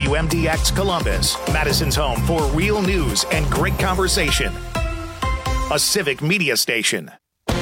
WMDX Columbus, Madison's home for real news and great conversation. A civic media station.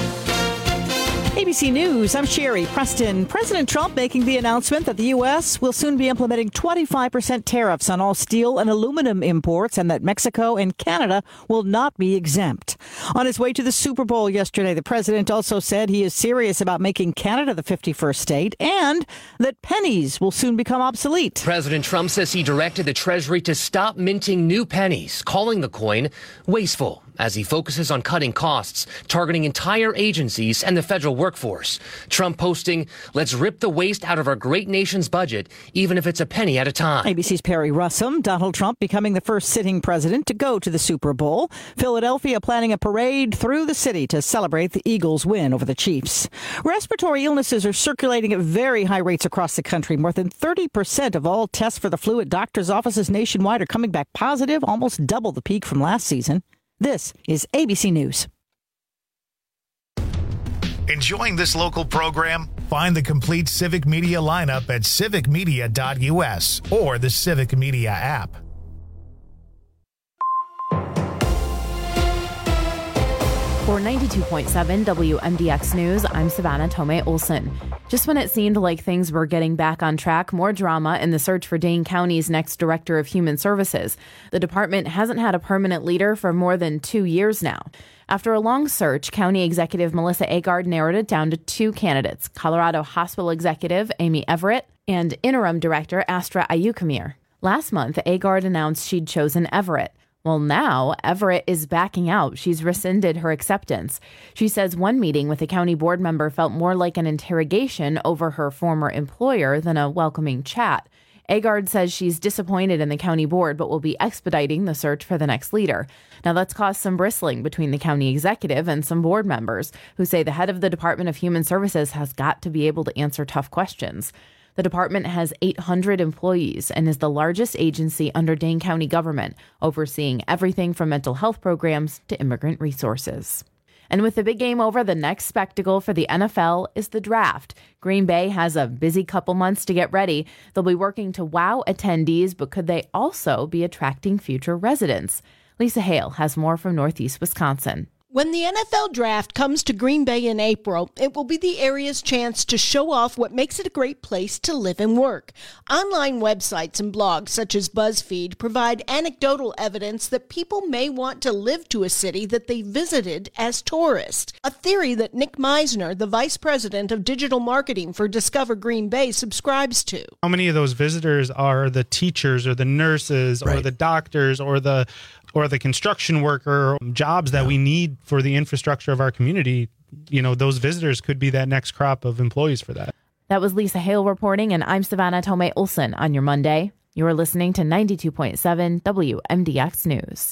ABC News, I'm Sherry Preston. President Trump making the announcement that the U.S. will soon be implementing 25% tariffs on all steel and aluminum imports and that Mexico and Canada will not be exempt. On his way to the Super Bowl yesterday, the president also said he is serious about making Canada the 51st state and that pennies will soon become obsolete. President Trump says he directed the Treasury to stop minting new pennies, calling the coin wasteful, as he focuses on cutting costs, targeting entire agencies and the federal workforce. Trump posting, "Let's rip the waste out of our great nation's budget, even if it's a penny at a time." ABC's Perry Russum. Donald Trump becoming the first sitting president to go to the Super Bowl. Philadelphia planning a parade through the city to celebrate the Eagles' win over the Chiefs. Respiratory illnesses are circulating at very high rates across the country. More than 30% of all tests for the flu at doctors' offices nationwide are coming back positive, almost double the peak from last season. This is ABC News. Enjoying this local program? Find the complete Civic Media lineup at civicmedia.us or the Civic Media app. For 92.7 WMDX News, I'm Savannah Tomei Olson. Just when it seemed like things were getting back on track, more drama in the search for Dane County's next Director of Human Services. The department hasn't had a permanent leader for more than 2 years now. After a long search, County Executive Melissa Agard narrowed it down to two candidates, Colorado Hospital Executive Amy Everett and Interim Director Astra Ayukamir. Last month, Agard announced she'd chosen Everett. Well, now Everett is backing out. She's rescinded her acceptance. She says one meeting with a county board member felt more like an interrogation over her former employer than a welcoming chat. Agard says she's disappointed in the county board, but will be expediting the search for the next leader. Now, that's caused some bristling between the county executive and some board members who say the head of the Department of Human Services has got to be able to answer tough questions. The department has 800 employees and is the largest agency under Dane County government, overseeing everything from mental health programs to immigrant resources. And with the big game over, the next spectacle for the NFL is the draft. Green Bay has a busy couple months to get ready. They'll be working to wow attendees, but could they also be attracting future residents? Lisa Hale has more from Northeast Wisconsin. When the NFL draft comes to Green Bay in April, it will be the area's chance to show off what makes it a great place to live and work. Online websites and blogs such as BuzzFeed provide anecdotal evidence that people may want to live to a city that they visited as tourists, a theory that Nick Meisner, the vice president of digital marketing for Discover Green Bay, subscribes to. How many of those visitors are the teachers or the nurses or the doctors or the construction worker, jobs that we need for the infrastructure of our community? You know, those visitors could be that next crop of employees for that. That was Lisa Hale reporting, and I'm Savannah Tomei Olson on your Monday. You're listening to 92.7 WMDX News.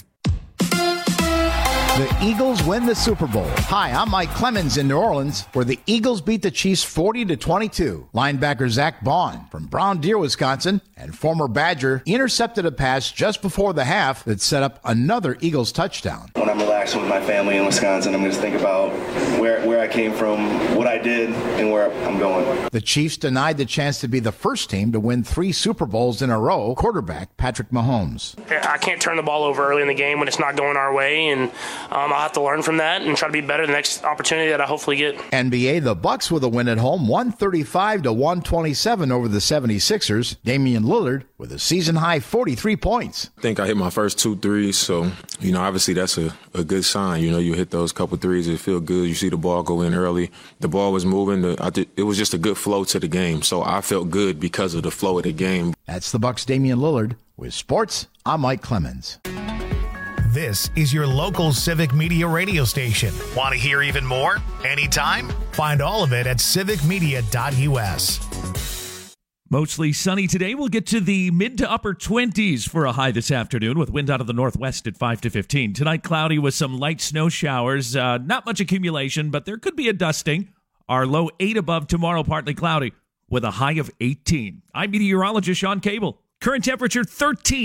The Eagles win the Super Bowl. Hi, I'm Mike Clemens in New Orleans, where the Eagles beat the Chiefs 40-22. Linebacker Zach Bond from Brown Deer, Wisconsin, and former Badger intercepted a pass just before the half that set up another Eagles touchdown. When I'm relaxing with my family in Wisconsin, I'm just thinking about where I came from, what I did, and where I'm going. The Chiefs denied the chance to be the first team to win 3 Super Bowls in a row. Quarterback Patrick Mahomes. I can't turn the ball over early in the game when it's not going our way, and I'll have to learn from that and try to be better the next opportunity that I hopefully get. NBA, the Bucks with a win at home, 135-127 over the 76ers. Damian Lillard with a season-high 43 points. I think I hit my first 2 threes, so, obviously that's a good sign. You hit those couple threes, it feel good. You see the ball go in early. The ball was moving. It was just a good flow to the game, so I felt good because of the flow of the game. That's the Bucks' Damian Lillard. With sports, I'm Mike Clemens. This is your local Civic Media radio station. Want to hear even more? Anytime? Find all of it at civicmedia.us. Mostly sunny today. We'll get to the mid to upper 20s for a high this afternoon with wind out of the northwest at 5 to 15. Tonight, cloudy with some light snow showers. Not much accumulation, but there could be a dusting. Our low 8 above tomorrow, partly cloudy with a high of 18. I'm meteorologist Sean Cable. Current temperature 13.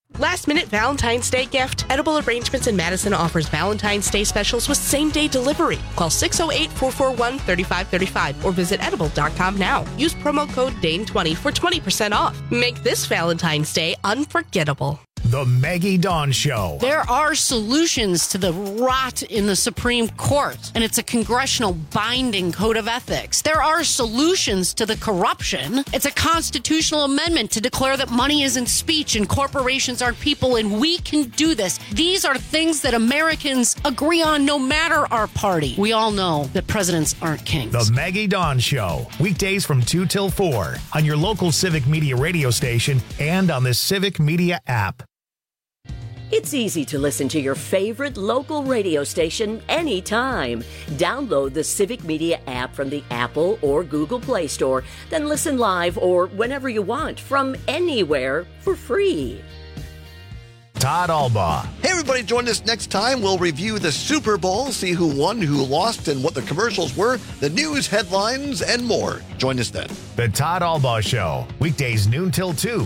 Last-minute Valentine's Day gift? Edible Arrangements in Madison offers Valentine's Day specials with same-day delivery. Call 608-441-3535 or visit edible.com now. Use promo code DANE20 for 20% off. Make this Valentine's Day unforgettable. The Maggie Dawn Show. There are solutions to the rot in the Supreme Court, and it's a congressional binding code of ethics. There are solutions to the corruption. It's a constitutional amendment to declare that money isn't speech and corporations aren't people, and we can do this. These are things that Americans agree on no matter our party. We all know that presidents aren't kings. The Maggie Dawn Show. Weekdays from 2 till 4 on your local Civic Media radio station and on the Civic Media app. It's easy to listen to your favorite local radio station anytime. Download the Civic Media app from the Apple or Google Play Store, then listen live or whenever you want from anywhere for free. Todd Albaugh. Hey, everybody, join us next time. We'll review the Super Bowl, see who won, who lost, and what the commercials were, the news headlines, and more. Join us then. The Todd Albaugh Show. Weekdays noon till 2.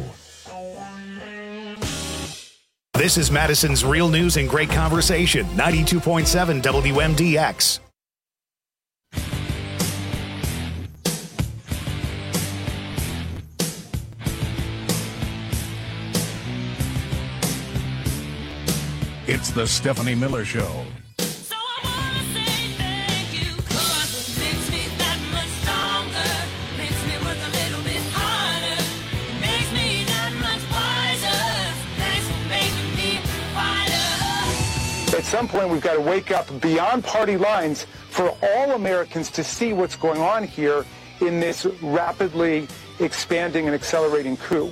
This is Madison's Real News and Great Conversation, 92.7 WMDX. It's the Stephanie Miller Show. At some point, we've got to wake up beyond party lines for all Americans to see what's going on here in this rapidly expanding and accelerating coup.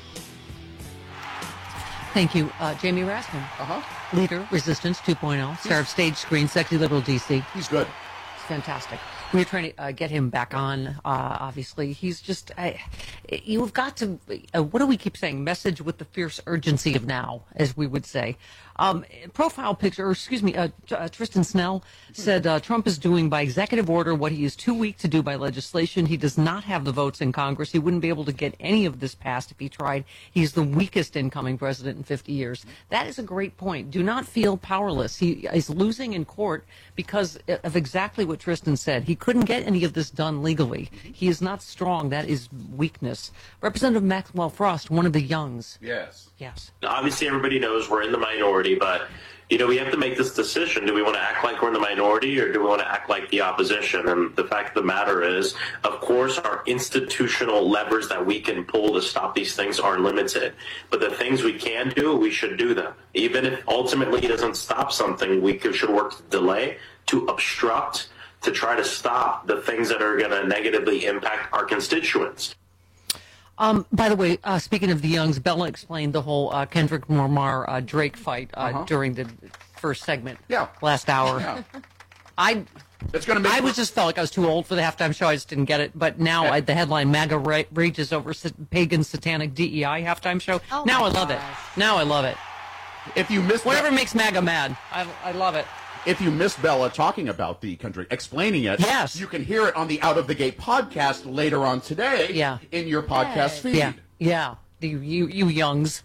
Thank you. Jamie Raskin, leader, Resistance 2.0, star of Stage Screen, Sexy Liberal DC. He's good. He's fantastic. We were trying to get him back on, obviously. He's just, you've got to, what do we keep saying? Message with the fierce urgency of now, as we would say. Profile picture, or excuse me, Tristan Snell said Trump is doing by executive order what he is too weak to do by legislation. He does not have the votes in Congress. He wouldn't be able to get any of this passed if he tried. He's the weakest incoming president in 50 years. That is a great point. Do not feel powerless. He is losing in court because of exactly what Tristan said. He couldn't get any of this done legally. He is not strong. That is weakness. Representative Maxwell Frost, one of the Youngs. Yes. Yes. Obviously, everybody knows we're in the minority, but, you know, we have to make this decision. Do we want to act like we're in the minority, or do we want to act like the opposition? And the fact of the matter is, of course, our institutional levers that we can pull to stop these things are limited. But the things we can do, we should do them. Even if ultimately it doesn't stop something, we should work to delay, to obstruct, to try to stop the things that are going to negatively impact our constituents. By the way, speaking of the Youngs, Bella explained the whole Kendrick Lamar Drake fight during the first segment last hour. Yeah. I was just felt like I was too old for the halftime show. I just didn't get it. But now the headline, MAGA rages over pagan satanic DEI halftime show. Oh now I love it. Now I love it. If you missed whatever makes MAGA mad, I love it. If you missed Bella talking about the country, explaining it, yes, you can hear it on the Out of the Gate podcast later on today. Yeah. In your podcast feed. Yeah. You Youngs.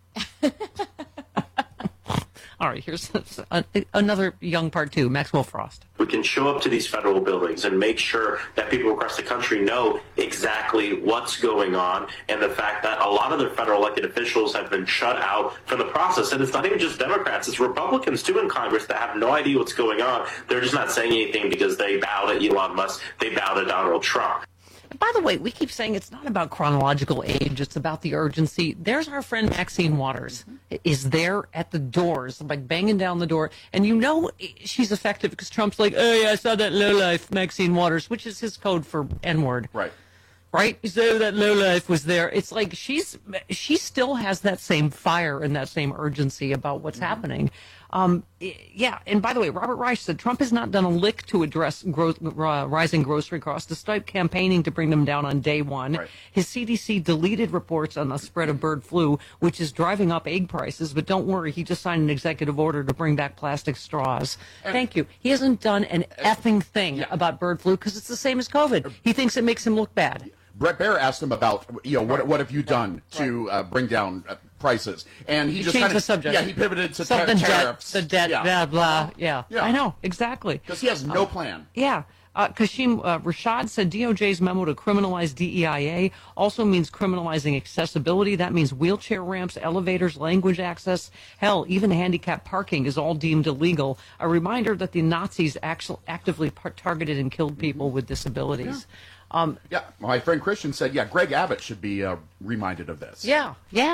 All right, here's another young part two, Maxwell Frost. We can show up to these federal buildings and make sure that people across the country know exactly what's going on, and the fact that a lot of their federal elected officials have been shut out from the process. And it's not even just Democrats, it's Republicans too in Congress that have no idea what's going on. They're just not saying anything because they bow to Elon Musk, they bow to Donald Trump. By the way, we keep saying it's not about chronological age, it's about the urgency. There's our friend Maxine Waters is there at the doors, like banging down the door. And you know she's effective because Trump's like, oh, yeah, I saw that lowlife Maxine Waters, which is his code for N-word. Right? So that lowlife was there. It's like she still has that same fire and that same urgency about what's happening. Yeah, and by the way, Robert Reich said Trump has not done a lick to address rising grocery costs, despite campaigning to bring them down on day one. Right. His CDC deleted reports on the spread of bird flu, which is driving up egg prices. But don't worry, he just signed an executive order to bring back plastic straws. Thank you. He hasn't done an effing thing about bird flu because it's the same as COVID. He thinks it makes him look bad. Brett Baer asked him about, what have you done to bring down prices. And he just changed kind the of subject. Yeah, he pivoted to Something tariffs. The debt, blah, blah. Yeah. Yeah. I know, exactly. Because he has no plan. Yeah. Kashim Rashad said DOJ's memo to criminalize DEIA also means criminalizing accessibility. That means wheelchair ramps, elevators, language access. Hell, even handicapped parking is all deemed illegal. A reminder that the Nazis actively targeted and killed people with disabilities. Yeah. My friend Christian said, Greg Abbott should be reminded of this. Yeah.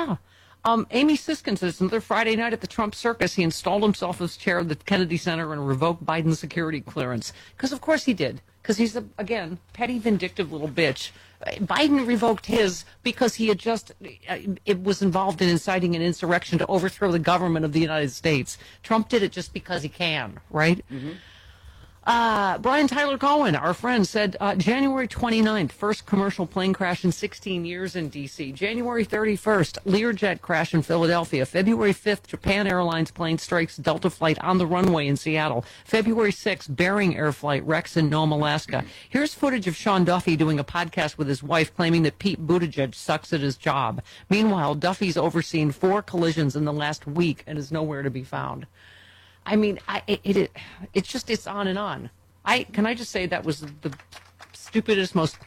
Amy Siskin says another Friday night at the Trump circus, he installed himself as chair of the Kennedy Center and revoked Biden's security clearance. Because, of course, he did. Because he's, again, petty, vindictive little bitch. Biden revoked his because he had it was involved in inciting an insurrection to overthrow the government of the United States. Trump did it just because he can, right? Mm-hmm. Brian Tyler Cohen, our friend, said January 29th, first commercial plane crash in 16 years in D.C. January 31st, Learjet crash in Philadelphia. February 5th, Japan Airlines plane strikes Delta flight on the runway in Seattle. February 6th, Bering Air flight wrecks in Nome, Alaska. Here's footage of Sean Duffy doing a podcast with his wife claiming that Pete Buttigieg sucks at his job. Meanwhile, Duffy's overseen 4 collisions in the last week and is nowhere to be found. I mean, it's on and on. Can I just say that was the stupidest, most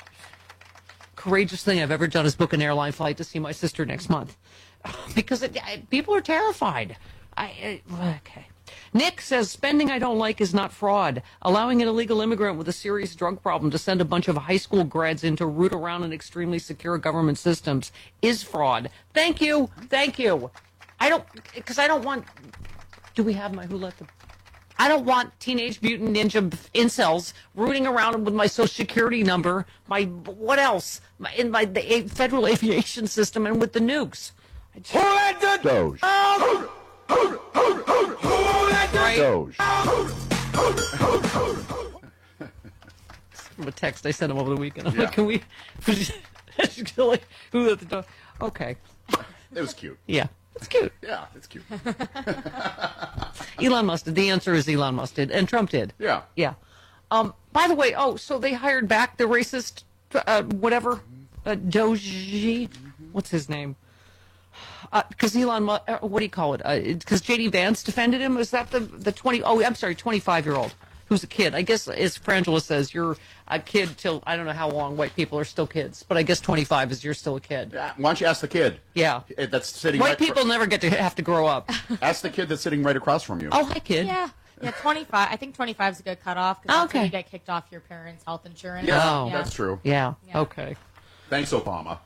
courageous thing I've ever done is book an airline flight to see my sister next month. Because people are terrified. Okay. Nick says, spending I don't like is not fraud. Allowing an illegal immigrant with a serious drug problem to send a bunch of high school grads in to root around in extremely secure government systems is fraud. Thank you. I don't want... Do we have my Who Let the... I don't want Teenage Mutant Ninja incels rooting around with my Social Security number, what else? The Federal Aviation System and with the nukes. Who let the... Doge. Who let the... Doge. From a text I sent him over the weekend. I'm like, can we... Who let the Doge? Okay. It was cute. Yeah. It's cute. Yeah, it's cute. Elon Musk did. The answer is Elon Musk did. And Trump did. Yeah. Yeah. By the way, so they hired back the racist, Doge. What's his name? Because Elon Musk, what do you call it? Because J.D. Vance defended him? Was that the 25-year-old? Who's a kid. I guess, as Frangela says, you're a kid till, I don't know how long white people are still kids, but I guess 25 is you're still a kid. Yeah. Why don't you ask the kid? Yeah. That's sitting White people never get to have to grow up. Ask the kid that's sitting right across from you. Oh, hi, kid. Yeah, 25. I think 25 is a good cutoff because that's when you get kicked off your parents' health insurance. Yeah, that's true. Yeah. Okay. Thanks, Obama.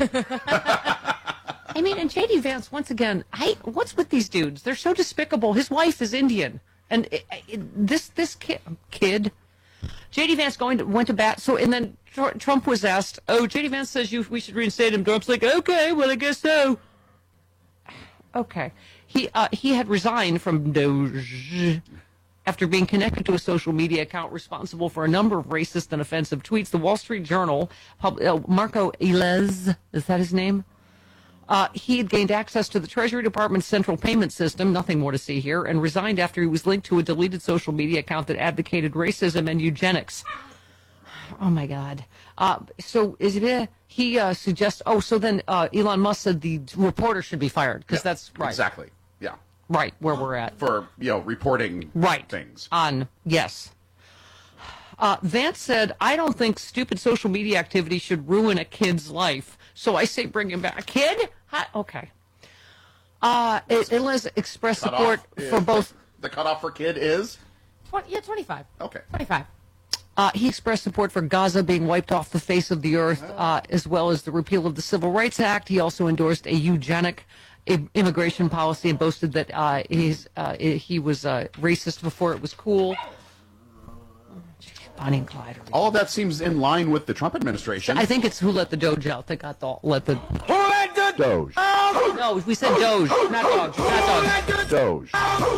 I mean, and J.D. Vance, once again, what's with these dudes? They're so despicable. His wife is Indian. And this kid, J.D. Vance went to bat. So, and then Trump was asked, J.D. Vance says we should reinstate him. Trump's like, okay, well, I guess so. Okay. He had resigned from Doge after being connected to a social media account responsible for a number of racist and offensive tweets. The Wall Street Journal, Marco Ilez, is that his name? He had gained access to the Treasury Department's central payment system, nothing more to see here, and resigned after he was linked to a deleted social media account that advocated racism and eugenics. Oh, my God. So he suggests, so then Elon Musk said the reporter should be fired, because that's right. Exactly, yeah. Right, where we're at. For, reporting things. Yes. Vance said, I don't think stupid social media activity should ruin a kid's life. So I say bring him back. A kid? Okay. Eliz expressed support for both. The cutoff for kid is? 25. Okay. 25. He expressed support for Gaza being wiped off the face of the earth, as well as the repeal of the Civil Rights Act. He also endorsed a eugenic immigration policy and boasted that he was racist before it was cool. Bonnie and Clyde. All of that seems in line with the Trump administration. I think it's who let the Doge out. They got Who let the Doge? No, we said Doge, not dogs. Not dogs.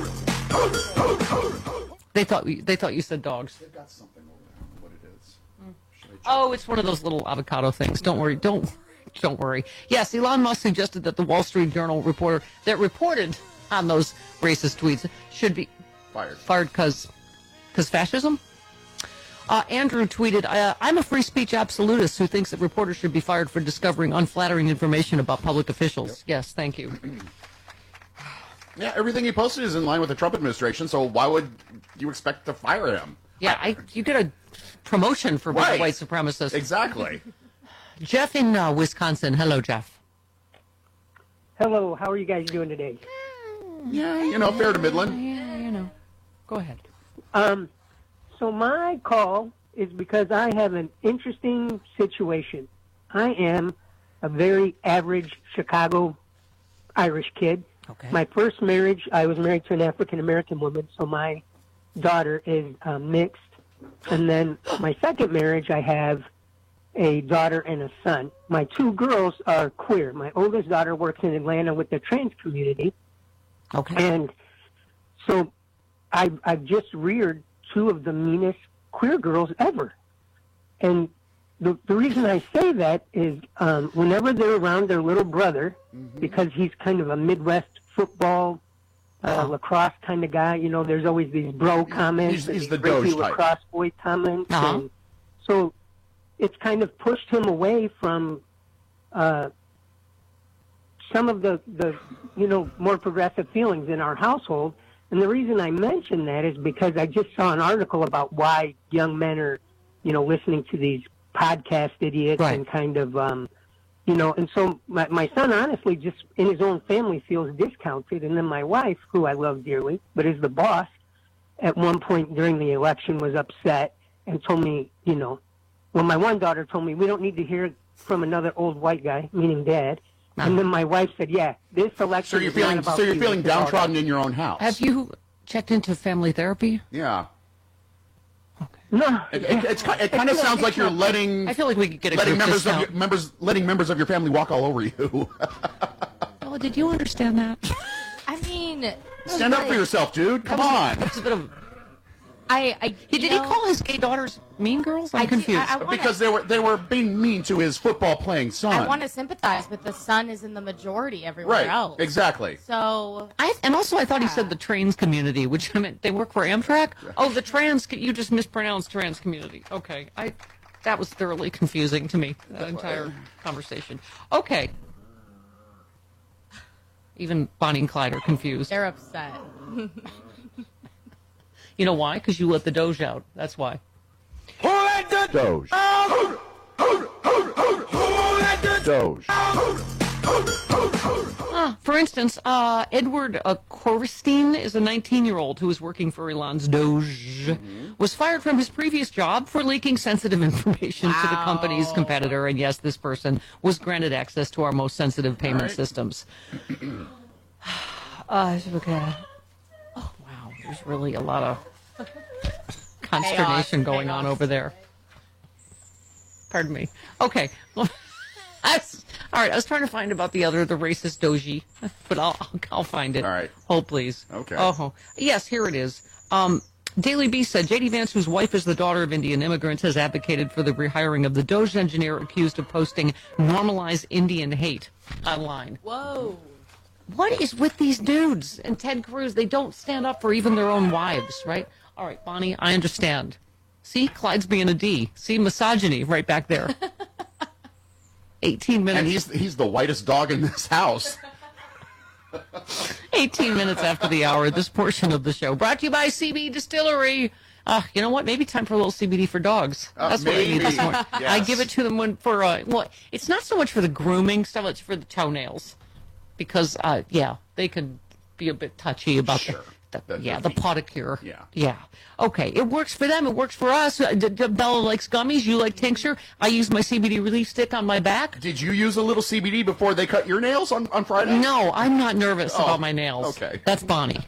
Doge. They thought you said dogs. They've got something over there. What it is? It's one of those little avocado things. Don't worry. Don't worry. Yes, Elon Musk suggested that the Wall Street Journal reporter that reported on those racist tweets should be fired. Fired because fascism. Andrew tweeted, I'm a free speech absolutist who thinks that reporters should be fired for discovering unflattering information about public officials. Yes, thank you. Yeah, everything he posted is in line with the Trump administration, so why would you expect to fire him? Yeah, you get a promotion for being a white supremacist. Exactly. Jeff in Wisconsin. Hello, Jeff. Hello, how are you guys doing today? Yeah, fair to Midland. Yeah, Go ahead. So my call is because I have an interesting situation. I am a very average Chicago Irish kid. Okay. My first marriage, I was married to an African-American woman, so my daughter is mixed. And then my second marriage, I have a daughter and a son. My two girls are queer. My oldest daughter works in Atlanta with the trans community. Okay. And so I've just reared two of the meanest queer girls ever. And the reason I say that is whenever they're around their little brother, because he's kind of a Midwest football, lacrosse kind of guy, there's always these bro comments. He's the crazy Doge type. lacrosse boy comments. And so it's kind of pushed him away from some of the more progressive feelings in our household. And the reason I mention that is because I just saw an article about why young men are, listening to these podcast idiots and kind of, and so my son honestly just in his own family feels discounted. And then my wife, who I love dearly, but is the boss, at one point during the election was upset and told me, my one daughter told me, we don't need to hear from another old white guy, meaning Dad. And then my wife said, yeah, this election is not about you. So you're feeling downtrodden in your own house. Have you checked into family therapy? Yeah. No. It kind of sounds like you're letting... I feel like we could get a group discount. Letting members of your family walk all over you. Oh, did you understand that? I mean... Stand up for yourself, dude. Come on. That's a bit of... Did he call his gay daughters mean girls? I'm confused. Because they were being mean to his football playing son. I want to sympathize, but the son is in the majority everywhere else. Exactly. So I thought he said the trans community, which I meant they work for Amtrak. Oh, the trans. You just mispronounced trans community. Okay, that was thoroughly confusing to me. That entire conversation. Okay. Even Bonnie and Clyde are confused. They're upset. You know why? Because you let the Doge out. That's why. Who let the Doge? Who let the Doge? For instance, Edward Korstein is a 19-year-old who is working for Elon's Doge, was fired from his previous job for leaking sensitive information to the company's competitor. And yes, this person was granted access to our most sensitive payment systems. Okay. Oh, wow. There's really a lot of consternation going on over there. Pardon me. Okay. Well, all right. I was trying to find about the racist Doji, but I'll find it. All right. Hold, please. Okay. Oh, yes, here it is. Daily Beast said J.D. Vance, whose wife is the daughter of Indian immigrants, has advocated for the rehiring of the Doge engineer accused of posting normalized Indian hate online. Whoa. What is with these dudes and Ted Cruz? They don't stand up for even their own wives, right? All right, Bonnie, I understand. See, Clyde's being a D. See, misogyny right back there. 18 minutes. And he's the whitest dog in this house. 18 minutes after the hour, this portion of the show brought to you by CB Distillery. You know what? Maybe time for a little CBD for dogs. That's what they need this morning. Yes. I give it to them for, it's not so much for the grooming stuff, it's for the toenails. Because, they can be a bit touchy about the podicure. Yeah. Okay, it works for them. It works for us. Bella likes gummies. You like tincture. I use my CBD relief stick on my back. Did you use a little CBD before they cut your nails on Friday? No, I'm not nervous about my nails. Okay. That's Bonnie.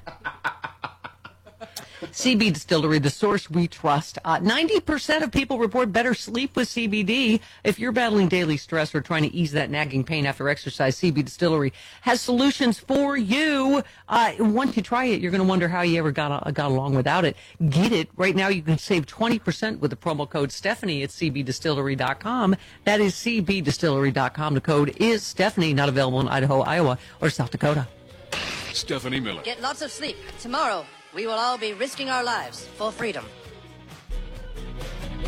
CB Distillery, the source we trust. 90% of people report better sleep with CBD. If you're battling daily stress or trying to ease that nagging pain after exercise, CB Distillery has solutions for you. Once you try it, you're going to wonder how you ever got along without it. Get it. Right now, you can save 20% with the promo code Stephanie at cbdistillery.com. That is cbdistillery.com. The code is Stephanie, not available in Idaho, Iowa, or South Dakota. Stephanie Miller. Get lots of sleep. Tomorrow, we will all be risking our lives for freedom.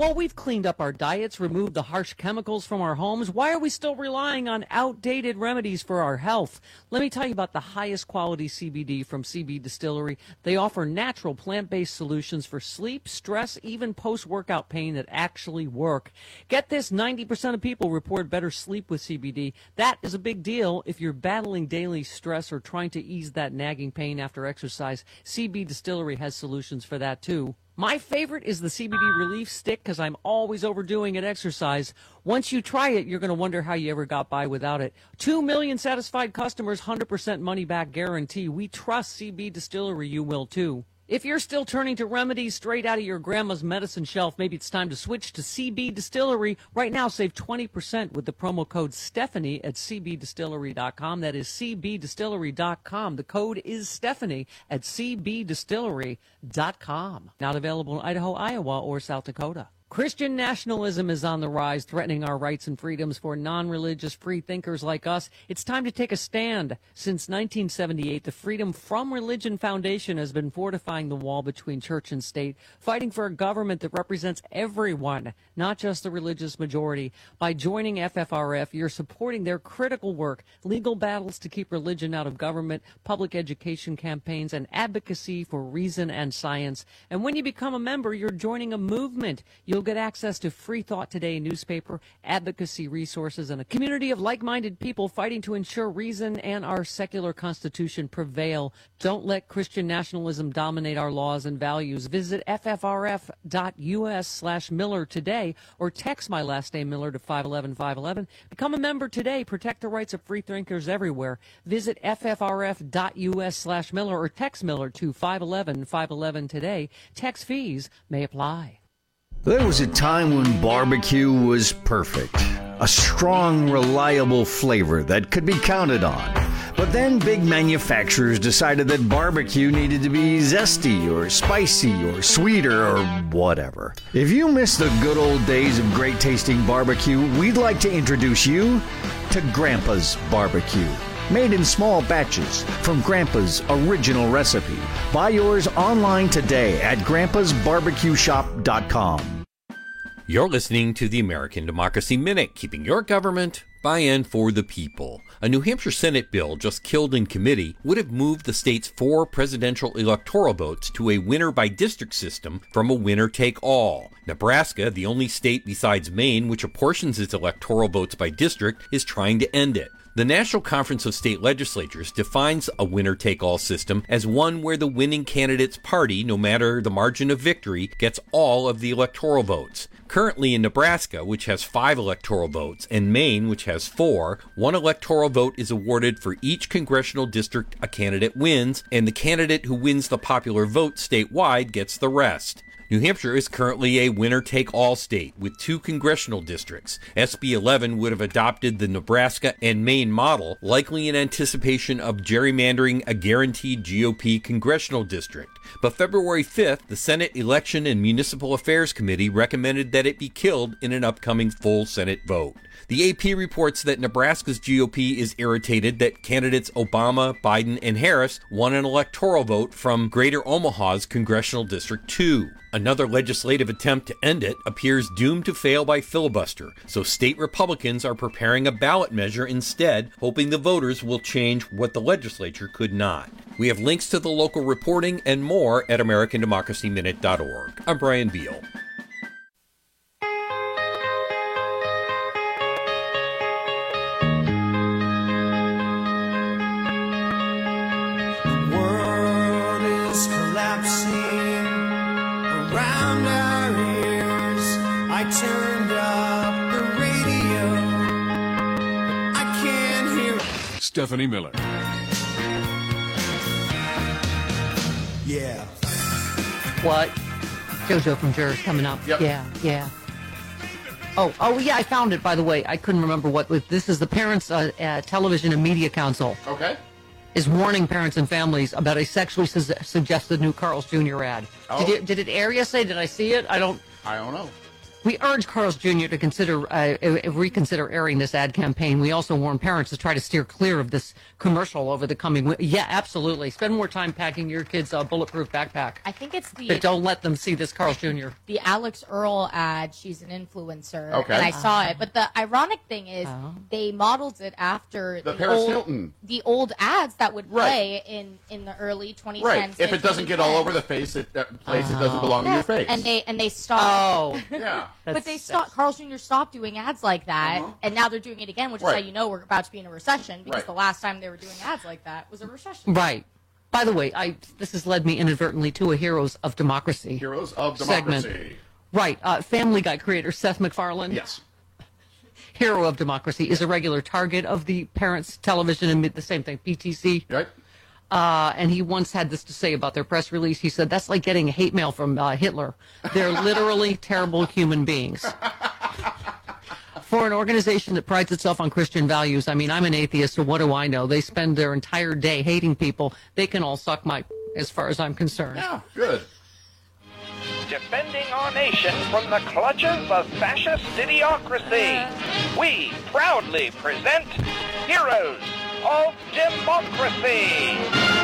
Well, we've cleaned up our diets, removed the harsh chemicals from our homes. Why are we still relying on outdated remedies for our health? Let me tell you about the highest quality CBD from CB Distillery. They offer natural plant-based solutions for sleep, stress, even post-workout pain that actually work. Get this, 90% of people report better sleep with CBD. That is a big deal if you're battling daily stress or trying to ease that nagging pain after exercise. CB Distillery has solutions for that too. My favorite is the CBD Relief Stick because I'm always overdoing at exercise. Once you try it, you're going to wonder how you ever got by without it. 2 million satisfied customers, 100% money-back guarantee. We trust CB Distillery. You will, too. If you're still turning to remedies straight out of your grandma's medicine shelf, maybe it's time to switch to CB Distillery. Right now, save 20% with the promo code Stephanie at cbdistillery.com. That is cbdistillery.com. The code is Stephanie at cbdistillery.com. Not available in Idaho, Iowa, or South Dakota. Christian nationalism is on the rise, threatening our rights and freedoms for non-religious free thinkers like us. It's time to take a stand. Since 1978, the Freedom From Religion Foundation has been fortifying the wall between church and state, fighting for a government that represents everyone, not just the religious majority. By joining FFRF, you're supporting their critical work, legal battles to keep religion out of government, public education campaigns, and advocacy for reason and science. And when you become a member, you're joining a movement. You'll get access to Free Thought Today newspaper, advocacy resources, and a community of like-minded people fighting to ensure reason and our secular constitution prevail. Don't let Christian nationalism dominate our laws and values. Visit ffrf.us/Miller today or text my last name Miller to 511-511. Become a member today. Protect the rights of free thinkers everywhere. Visit ffrf.us/Miller or text Miller to 511-511 today. Text fees may apply. There was a time when barbecue was perfect. A strong, reliable flavor that could be counted on. But then big manufacturers decided that barbecue needed to be zesty or spicy or sweeter or whatever. If you miss the good old days of great tasting barbecue, we'd like to introduce you to Grandpa's Barbecue. Made in small batches from Grandpa's original recipe. Buy yours online today at grandpasbarbecueshop.com. You're listening to the American Democracy Minute, keeping your government by and for the people. A New Hampshire Senate bill just killed in committee would have moved the state's 4 presidential electoral votes to a winner-by-district system from a winner-take-all. Nebraska, the only state besides Maine which apportions its electoral votes by district, is trying to end it. The National Conference of State Legislatures defines a winner-take-all system as one where the winning candidate's party, no matter the margin of victory, gets all of the electoral votes. Currently in Nebraska, which has 5 electoral votes, and Maine, which has 4, 1 electoral vote is awarded for each congressional district a candidate wins, and the candidate who wins the popular vote statewide gets the rest. New Hampshire is currently a winner-take-all state with 2 congressional districts. SB 11 would have adopted the Nebraska and Maine model, likely in anticipation of gerrymandering a guaranteed GOP congressional district. But February 5th, the Senate Election and Municipal Affairs Committee recommended that it be killed in an upcoming full Senate vote. The AP reports that Nebraska's GOP is irritated that candidates Obama, Biden, and Harris won an electoral vote from Greater Omaha's Congressional District 2. Another legislative attempt to end it appears doomed to fail by filibuster, so state Republicans are preparing a ballot measure instead, hoping the voters will change what the legislature could not. We have links to the local reporting and more at AmericanDemocracyMinute.org. I'm Brian Beal. Around our ears, I turned up the radio. I can't hear Stephanie Miller. Yeah. What? JoJo from Jurors coming up. Yep. Yeah. Oh, yeah, I found it, by the way. I couldn't remember what. This is the Parents Television and Media Council. Okay. Is warning parents and families about a sexually suggested new Carl's Jr. ad. Oh. Did it air yesterday? Did I see it? I don't know. We urge Carl's Jr. to consider reconsider airing this ad campaign. We also warn parents to try to steer clear of this commercial over the coming week. Yeah, absolutely. Spend more time packing your kids' bulletproof backpack. I think it's But don't let them see this Carl's Jr. The Alex Earl ad. She's an influencer. Okay. And I saw it. But the ironic thing is they modeled it after The Paris Hilton. The old ads that would play in the early 2010s. Right. If it doesn't get all over the face, it doesn't belong in your face. And they stopped. Oh, yeah. But they stopped. Carl's Jr. stopped doing ads like that, and now they're doing it again, which is how you know we're about to be in a recession, because the last time they were doing ads like that was a recession. Right. By the way, this has led me inadvertently to a Heroes of Democracy. Heroes of Democracy. Segment. Right. Family Guy creator Seth MacFarlane. Yes. Hero of Democracy is a regular target of the Parents Television and the same thing, PTC. Right. And he once had this to say about their press release. He said, that's like getting hate mail from Hitler. They're literally terrible human beings. For an organization that prides itself on Christian values, I mean, I'm an atheist, so what do I know? They spend their entire day hating people. They can all suck my as far as I'm concerned. Yeah, good. Defending our nation from the clutches of fascist idiocracy, we proudly present Heroes of Democracy.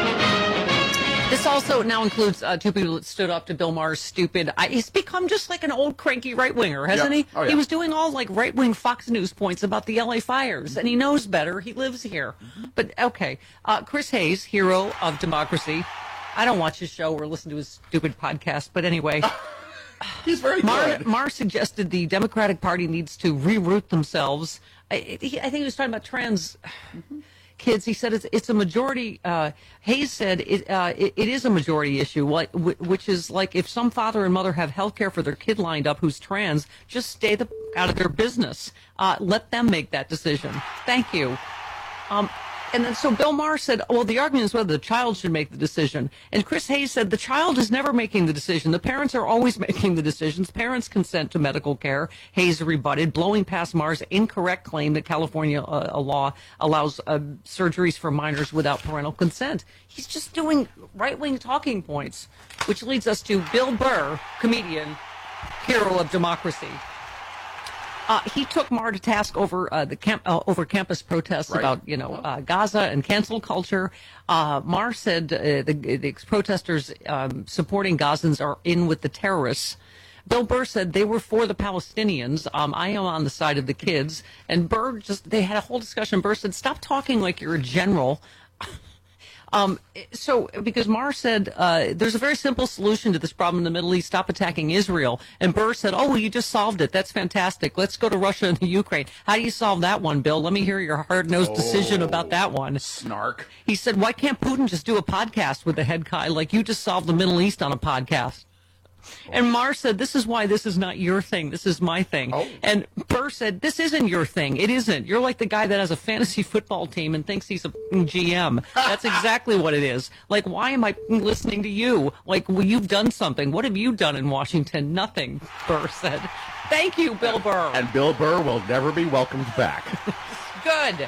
This also now includes two people that stood up to Bill Maher's stupid. He's become just like an old cranky right-winger, hasn't he? Oh, yeah. He was doing all like right-wing Fox News points about the LA fires, and he knows better. He lives here. But, okay, Chris Hayes, Hero of Democracy. I don't watch his show or listen to his stupid podcast, but anyway. He's very good. Maher suggested the Democratic Party needs to reroute themselves. I think he was talking about trans kids. He said it's a majority. Hayes said it is a majority issue, which is like if some father and mother have health care for their kid lined up who's trans, just stay out of their business. Let them make that decision. Thank you. And then so Bill Maher said, well, the argument is whether the child should make the decision. And Chris Hayes said the child is never making the decision. The parents are always making the decisions. Parents consent to medical care. Hayes rebutted, blowing past Maher's incorrect claim that California law allows surgeries for minors without parental consent. He's just doing right-wing talking points, which leads us to Bill Burr, comedian, Hero of Democracy. He took Maher to task over over campus protests about Gaza and cancel culture. Maher said the protesters supporting Gazans are in with the terrorists. Bill Burr said they were for the Palestinians. I am on the side of the kids. And Burr they had a whole discussion. Burr said, "Stop talking like you're a general." Because Maher said there's a very simple solution to this problem in the Middle East: stop attacking Israel. And Burr said, "Oh, well, you just solved it. That's fantastic. Let's go to Russia and the Ukraine." How do you solve that one, Bill? Let me hear your hard-nosed decision about that one. Snark. He said, "Why can't Putin just do a podcast with the head guy like you just solved the Middle East on a podcast?" And Maher said, "This is why this is not your thing. This is my thing." And Burr said, "This isn't your thing. It isn't. You're like the guy that has a fantasy football team and thinks he's a GM. That's exactly what it is. Like, why am I listening to you? Like, well, you've done something. What have you done in Washington? Nothing," Burr said. Thank you, Bill Burr. And Bill Burr will never be welcomed back. Good.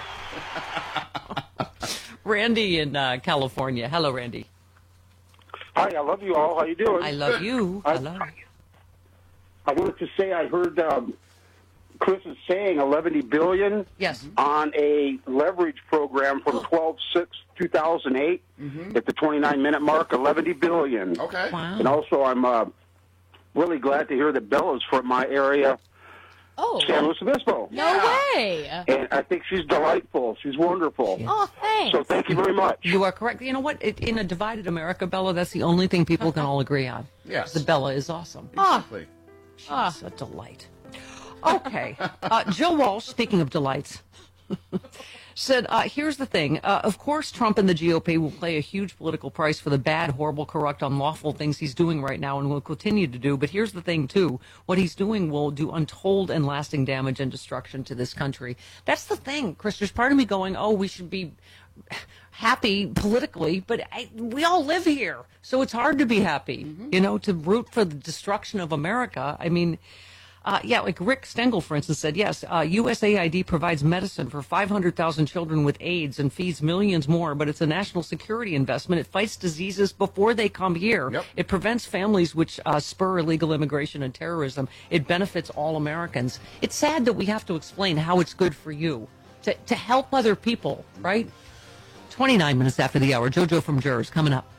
Randy in California. Hello, Randy. Hi, I love you all. How you doing? I love you. Hello. I wanted to say I heard Chris is saying $11 billion on a leverage program from 12/6/2008 at the 29-minute mark. $11 billion. Okay. Wow. And also, I'm really glad to hear that Bella's from my area. San Luis Obispo. No way. And I think she's delightful. She's wonderful. Oh, thanks. So thank you very much. You are correct. You know what? In a divided America, Bella, that's the only thing people can all agree on. Yes. The Bella is awesome. Exactly. She's a delight. Okay. Jill Walsh, speaking of delights, said, here's the thing. Of course, Trump and the GOP will pay a huge political price for the bad, horrible, corrupt, unlawful things he's doing right now and will continue to do. But here's the thing, too. What he's doing will do untold and lasting damage and destruction to this country. That's the thing, Chris. There's part of me going, oh, we should be happy politically, but we all live here. So it's hard to be happy, to root for the destruction of America. I mean, Like Rick Stengel, for instance, said, yes, USAID provides medicine for 500,000 children with AIDS and feeds millions more, but it's a national security investment. It fights diseases before they come here. Yep. It prevents families which spur illegal immigration and terrorism. It benefits all Americans. It's sad that we have to explain how it's good for you to help other people, right? 29 minutes after the hour. JoJo from Jurors coming up.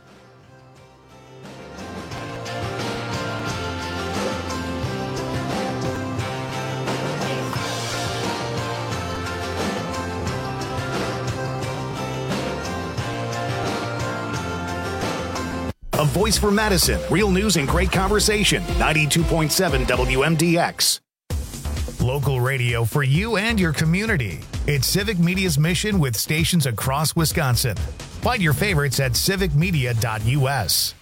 A voice for Madison. Real news and great conversation. 92.7 WMDX. Local radio for you and your community. It's Civic Media's mission with stations across Wisconsin. Find your favorites at civicmedia.us.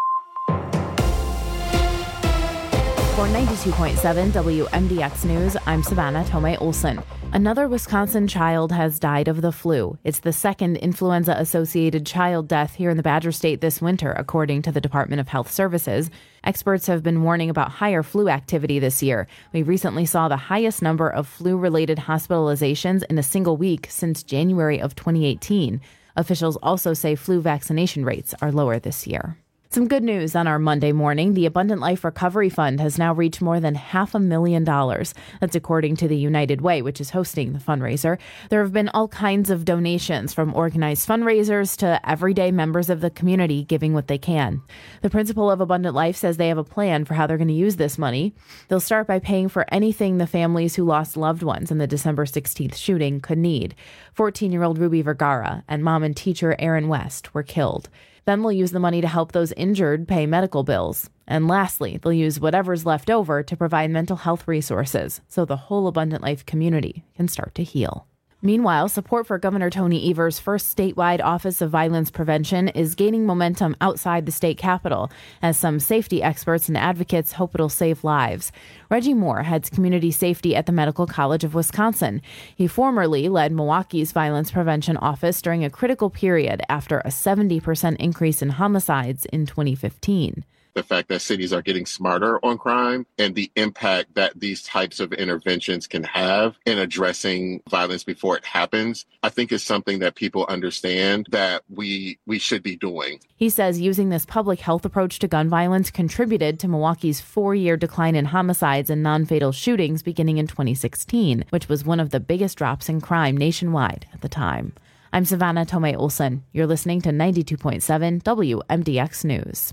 For 92.7 WMDX News, I'm Savannah Tomei Olson. Another Wisconsin child has died of the flu. It's the second influenza-associated child death here in the Badger State this winter, according to the Department of Health Services. Experts have been warning about higher flu activity this year. We recently saw the highest number of flu-related hospitalizations in a single week since January of 2018. Officials also say flu vaccination rates are lower this year. Some good news on our Monday morning. The Abundant Life Recovery Fund has now reached more than $500,000. That's according to the United Way, which is hosting the fundraiser. There have been all kinds of donations, from organized fundraisers to everyday members of the community giving what they can. The principal of Abundant Life says they have a plan for how they're going to use this money. They'll start by paying for anything the families who lost loved ones in the December 16th shooting could need. 14-year-old Ruby Vergara and mom and teacher Aaron West were killed. Then we'll use the money to help those injured pay medical bills. And lastly, they'll use whatever's left over to provide mental health resources so the whole Abundant Life community can start to heal. Meanwhile, support for Governor Tony Evers' first statewide Office of Violence Prevention is gaining momentum outside the state capitol, as some safety experts and advocates hope it'll save lives. Reggie Moore heads community safety at the Medical College of Wisconsin. He formerly led Milwaukee's Violence Prevention Office during a critical period after a 70% increase in homicides in 2015. The fact that cities are getting smarter on crime and the impact that these types of interventions can have in addressing violence before it happens, I think is something that people understand that we should be doing. He says using this public health approach to gun violence contributed to Milwaukee's 4-year decline in homicides and non-fatal shootings beginning in 2016, which was one of the biggest drops in crime nationwide at the time. I'm Savannah Tomei Olson. You're listening to 92.7 WMDX News.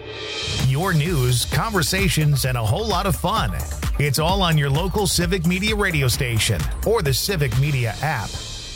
Your news, conversations, and a whole lot of fun. It's all on your local Civic Media radio station or the Civic Media app.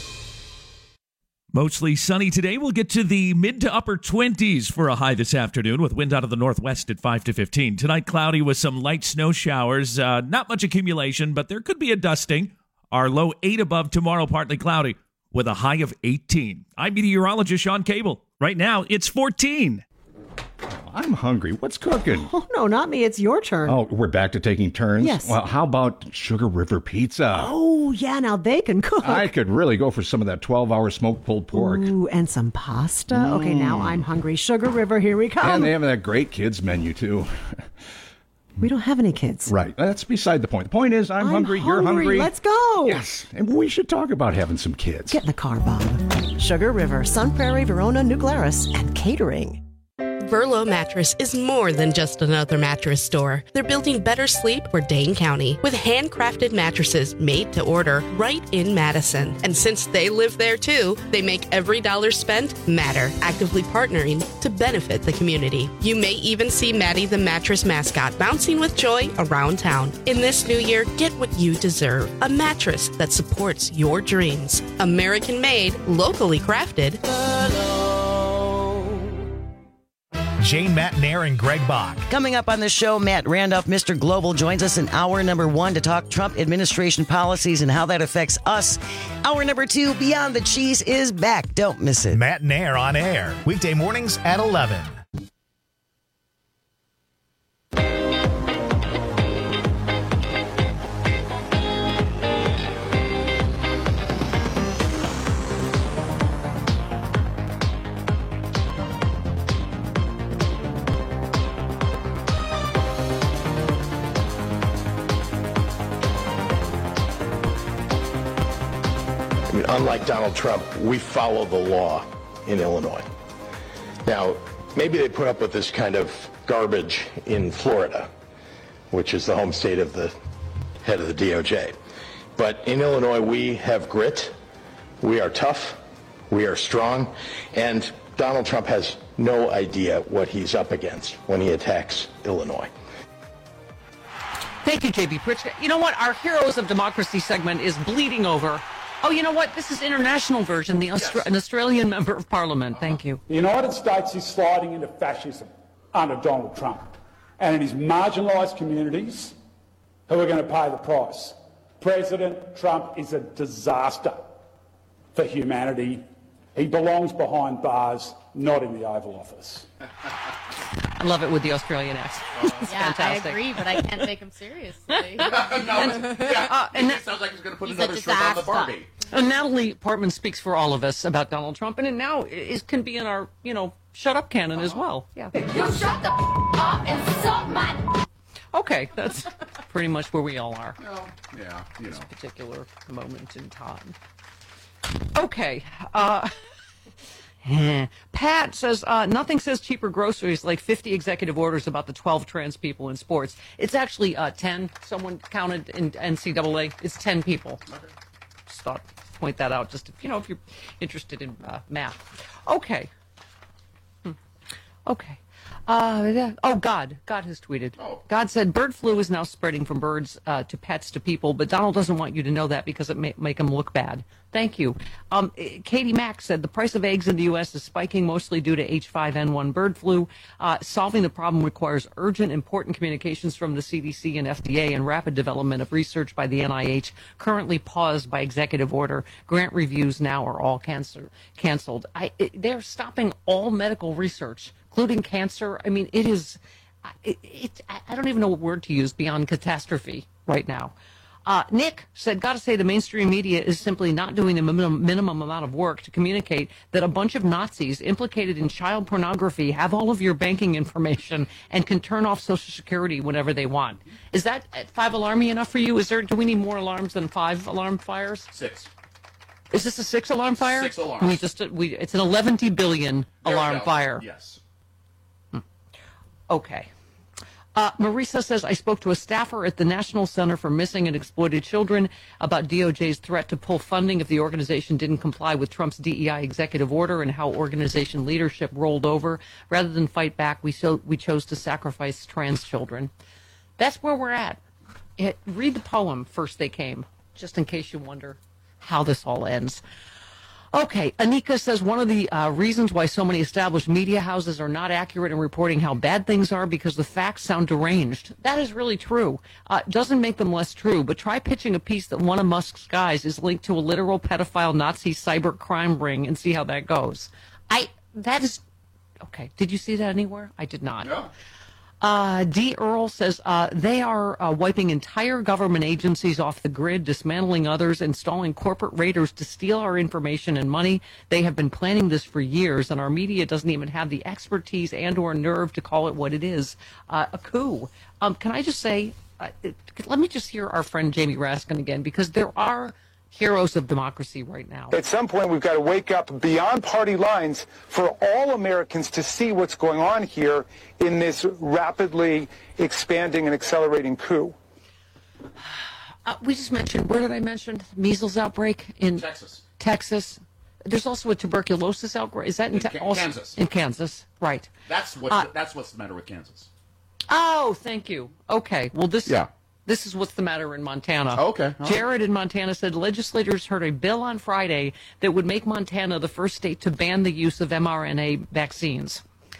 Mostly sunny today. We'll get to the mid to upper 20s for a high this afternoon with wind out of the northwest at 5 to 15. Tonight, cloudy with some light snow showers. Not much accumulation, but there could be a dusting. Our low 8 above tomorrow, partly cloudy with a high of 18. I'm meteorologist Sean Cable. Right now, it's 14. I'm hungry. What's cooking? Oh, no, not me. It's your turn. Oh, we're back to taking turns? Yes. Well, how about Sugar River Pizza? Oh, yeah, now they can cook. I could really go for some of that 12-hour smoked pulled pork. Ooh, and some pasta. Okay, now I'm hungry. Sugar River, here we come. And they have that great kids menu, too. We don't have any kids. Right. That's beside the point. The point is, I'm hungry, you're hungry. Let's go. Yes. And we should talk about having some kids. Get in the car, Bob. Sugar River, Sun Prairie, Verona, New Glarus, and catering. Verlo Mattress is more than just another mattress store. They're building better sleep for Dane County with handcrafted mattresses made to order right in Madison. And since they live there too, they make every dollar spent matter, actively partnering to benefit the community. You may even see Maddie the mattress mascot bouncing with joy around town. In this new year, get what you deserve. A mattress that supports your dreams. American made, locally crafted. Jane Matt Nair and Greg Bach. Coming up on the show, Matt Randolph, Mr. Global, joins us in hour number 1 to talk Trump administration policies and how that affects us. Hour number 2, Beyond the Cheese, is back. Don't miss it. Matt Nair on air, weekday mornings at 11. unlike Donald Trump, we follow the law in Illinois. Now, maybe they put up with this kind of garbage in Florida, which is the home state of the head of the DOJ. But in Illinois, we have grit, we are tough, we are strong, and Donald Trump has no idea what he's up against when he attacks Illinois. Thank you, J.B. Pritzker. You know what? Our Heroes of Democracy segment is bleeding over. Oh, you know what? This is international version, an Australian member of Parliament. Thank you. The United States is sliding into fascism under Donald Trump. And it is marginalised communities who are going to pay the price. President Trump is a disaster for humanity. He belongs behind bars, not in the Oval Office. I love it with the Australian accent. It's fantastic. I agree, but I can't take him seriously. It sounds like he's going to put another shrimp on the Barbie. And Natalie Portman speaks for all of us about Donald Trump, and it now can be in our, shut up canon as well. Yeah. You shut the up and suck my. Okay, that's pretty much where we all are. Well, yeah, This particular moment in time. Okay. Pat says, nothing says cheaper groceries like 50 executive orders about the 12 trans people in sports. It's actually 10. Someone counted in NCAA. It's 10 people. Okay. Just thought, point that out, just if you're interested in math. Okay. Okay. God has tweeted. God said bird flu is now spreading from birds to pets to people, but Donald doesn't want you to know that because it may make him look bad. Thank you. Katie Mack said the price of eggs in the U.S. is spiking mostly due to H5N1 bird flu. Solving the problem requires urgent, important communications from the CDC and FDA and rapid development of research by the NIH, currently paused by executive order. Grant reviews now are all canceled. They're stopping all medical research, including cancer. I mean, it is, I don't even know what word to use beyond catastrophe right now. Nick said, gotta say the mainstream media is simply not doing the minimum amount of work to communicate that a bunch of Nazis implicated in child pornography have all of your banking information and can turn off Social Security whenever they want. Is that 5 alarmy enough for you? Do we need more alarms than 5 alarm fires? 6. Is this a 6 alarm fire? 6 alarms. It's an 11 billion alarm fire. Yes. Okay. Marisa says, I spoke to a staffer at the National Center for Missing and Exploited Children about DOJ's threat to pull funding if the organization didn't comply with Trump's DEI executive order and how organization leadership rolled over. Rather than fight back, we chose to sacrifice trans children. That's where we're at. Read the poem, First They Came, just in case you wonder how this all ends. Okay, Anika says one of the reasons why so many established media houses are not accurate in reporting how bad things are because the facts sound deranged. That is really true. Doesn't make them less true, but try pitching a piece that one of Musk's guys is linked to a literal pedophile Nazi cyber crime ring and see how that goes. That is, okay, did you see that anywhere? I did not. No. D. Earl says they are wiping entire government agencies off the grid, dismantling others, installing corporate raiders to steal our information and money. They have been planning this for years, and our media doesn't even have the expertise and or nerve to call it what it is, a coup. Can I just say, let me just hear our friend Jamie Raskin again, because there are heroes of democracy right now. At some point, we've got to wake up beyond party lines for all Americans to see what's going on here in this rapidly expanding and accelerating coup. We just mentioned, where did I mention? Measles outbreak in Texas. There's also a tuberculosis outbreak. Is that in Kansas? In Kansas, right. That's what's the matter with Kansas. Oh, thank you. Okay. Well, This is what's the matter in Montana. Okay. Jared in Montana said legislators heard a bill on Friday that would make Montana the first state to ban the use of mRNA vaccines.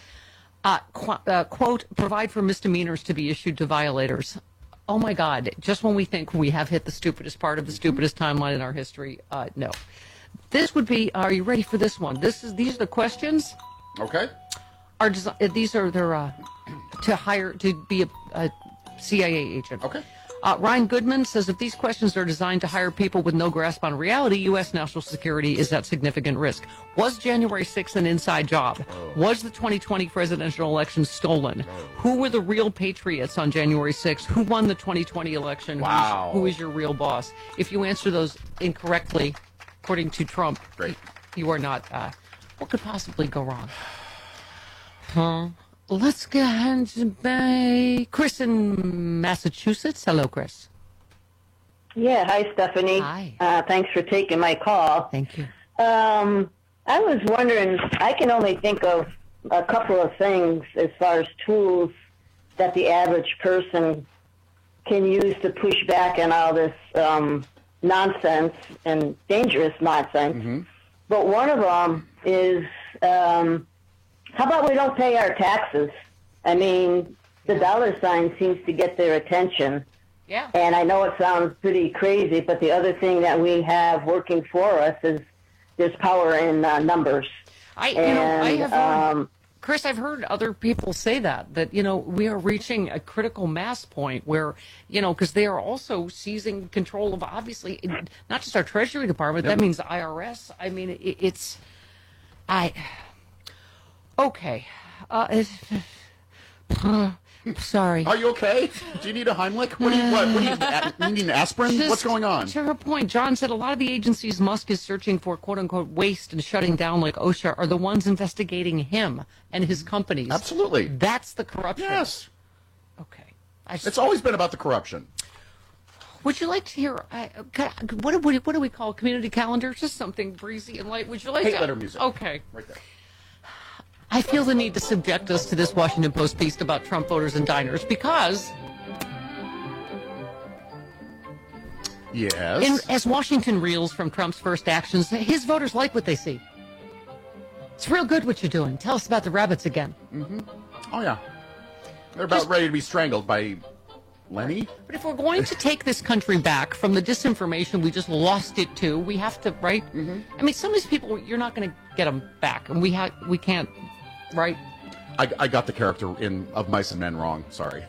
Quote, provide for misdemeanors to be issued to violators. Oh, my God. Just when we think we have hit the stupidest part of the stupidest timeline in our history, no. This would be, are you ready for this one? These are the questions. Okay. These are their, to be a CIA agent. Okay. Ryan Goodman says if these questions are designed to hire people with no grasp on reality, U.S. national security is at significant risk. Was January 6th an inside job? Was the 2020 presidential election stolen? Who were the real patriots on January 6th? Who won the 2020 election? Wow. Who is your real boss? If you answer those incorrectly, according to Trump. Great. You are not. What could possibly go wrong? Let's go ahead to Chris in Massachusetts. Hello, Chris. Yeah, hi, Stephanie. Hi. Thanks for taking my call. Thank you. I was wondering, I can only think of a couple of things as far as tools that the average person can use to push back on all this nonsense and dangerous nonsense. Mm-hmm. But one of them is, how about we don't pay our taxes? I mean, the dollar sign seems to get their attention. Yeah. And I know it sounds pretty crazy, but the other thing that we have working for us is there's power in numbers. Chris, I've heard other people say that we are reaching a critical mass point where, because they are also seizing control of, obviously, not just our Treasury Department, that means the IRS. I mean, okay. Sorry. Are you okay? Do you need a Heimlich? What do you need an aspirin? What's going on? To her point, John said a lot of the agencies Musk is searching for, quote-unquote, waste and shutting down like OSHA are the ones investigating him and his companies. Absolutely. That's the corruption. Yes. Okay. It's always been about the corruption. Would you like to hear, what do we call a community calendar? Just something breezy and light. Would you like Hate letter music. Okay. Right there. I feel the need to subject us to this Washington Post piece about Trump voters and diners because... Yes. As Washington reels from Trump's first actions, his voters like what they see. It's real good what you're doing. Tell us about the rabbits again. Mm-hmm. Oh, yeah. They're about ready to be strangled by Lenny. But if we're going to take this country back from the disinformation we just lost it to, we have to, right? Mm-hmm. I mean, some of these people, you're not going to get them back. And we can't, right? I got the character of Mice and Men wrong. Sorry.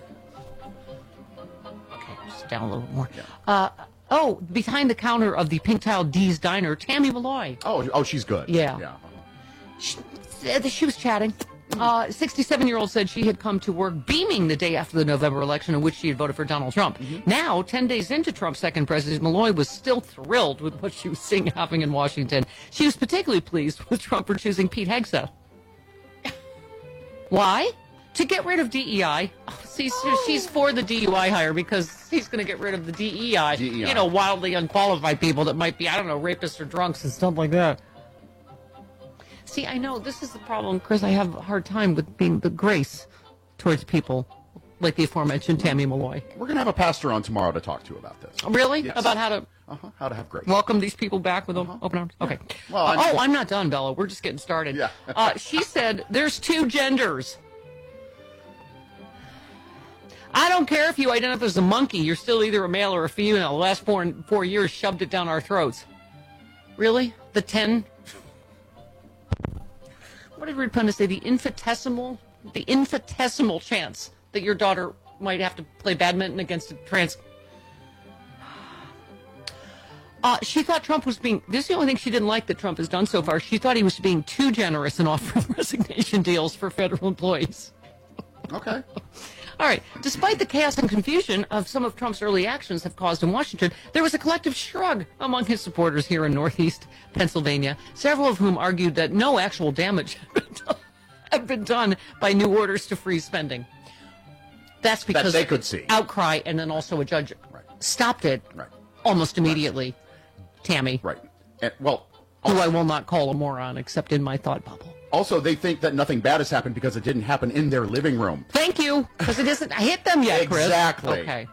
Okay, just down a little more. Yeah. Behind the counter of the Pink Tile D's Diner, Tammy Malloy. Oh, she's good. Yeah. She was chatting. 67-year-old said she had come to work beaming the day after the November election in which she had voted for Donald Trump. Mm-hmm. Now, 10 days into Trump's second presidency, Malloy was still thrilled with what she was seeing happening in Washington. She was particularly pleased with Trump for choosing Pete Hegseth. Why? To get rid of DEI. She's for the DUI hire because he's going to get rid of the DEI. Wildly unqualified people that might be, rapists or drunks and stuff like that. See, I know this is the problem, Chris. I have a hard time with being the grace towards people like the aforementioned Tammy Malloy. We're going to have a pastor on tomorrow to talk to about this. Really? Yes. About how to have grace. Welcome these people back with open arms? Okay. Well, I'm not done, Bella. We're just getting started. Yeah. She said there's two genders. I don't care if you identify as a monkey. You're still either a male or a female. The last 4 years shoved it down our throats. Really? The 10... What did Reed Punda say? The infinitesimal chance that your daughter might have to play badminton against a trans. She thought Trump was being. This is the only thing she didn't like that Trump has done so far. She thought he was being too generous in offering resignation deals for federal employees. Okay. All right. Despite the chaos and confusion of some of Trump's early actions have caused in Washington, there was a collective shrug among his supporters here in Northeast Pennsylvania, several of whom argued that no actual damage had been done by new orders to freeze spending. That's because they could see outcry, and then also a judge stopped it almost immediately. Right. Tammy. Right. And, who I will not call a moron except in my thought bubble. Also, they think that nothing bad has happened because it didn't happen in their living room. Thank you, because it isn't hit them yet, Chris. Exactly. Okay.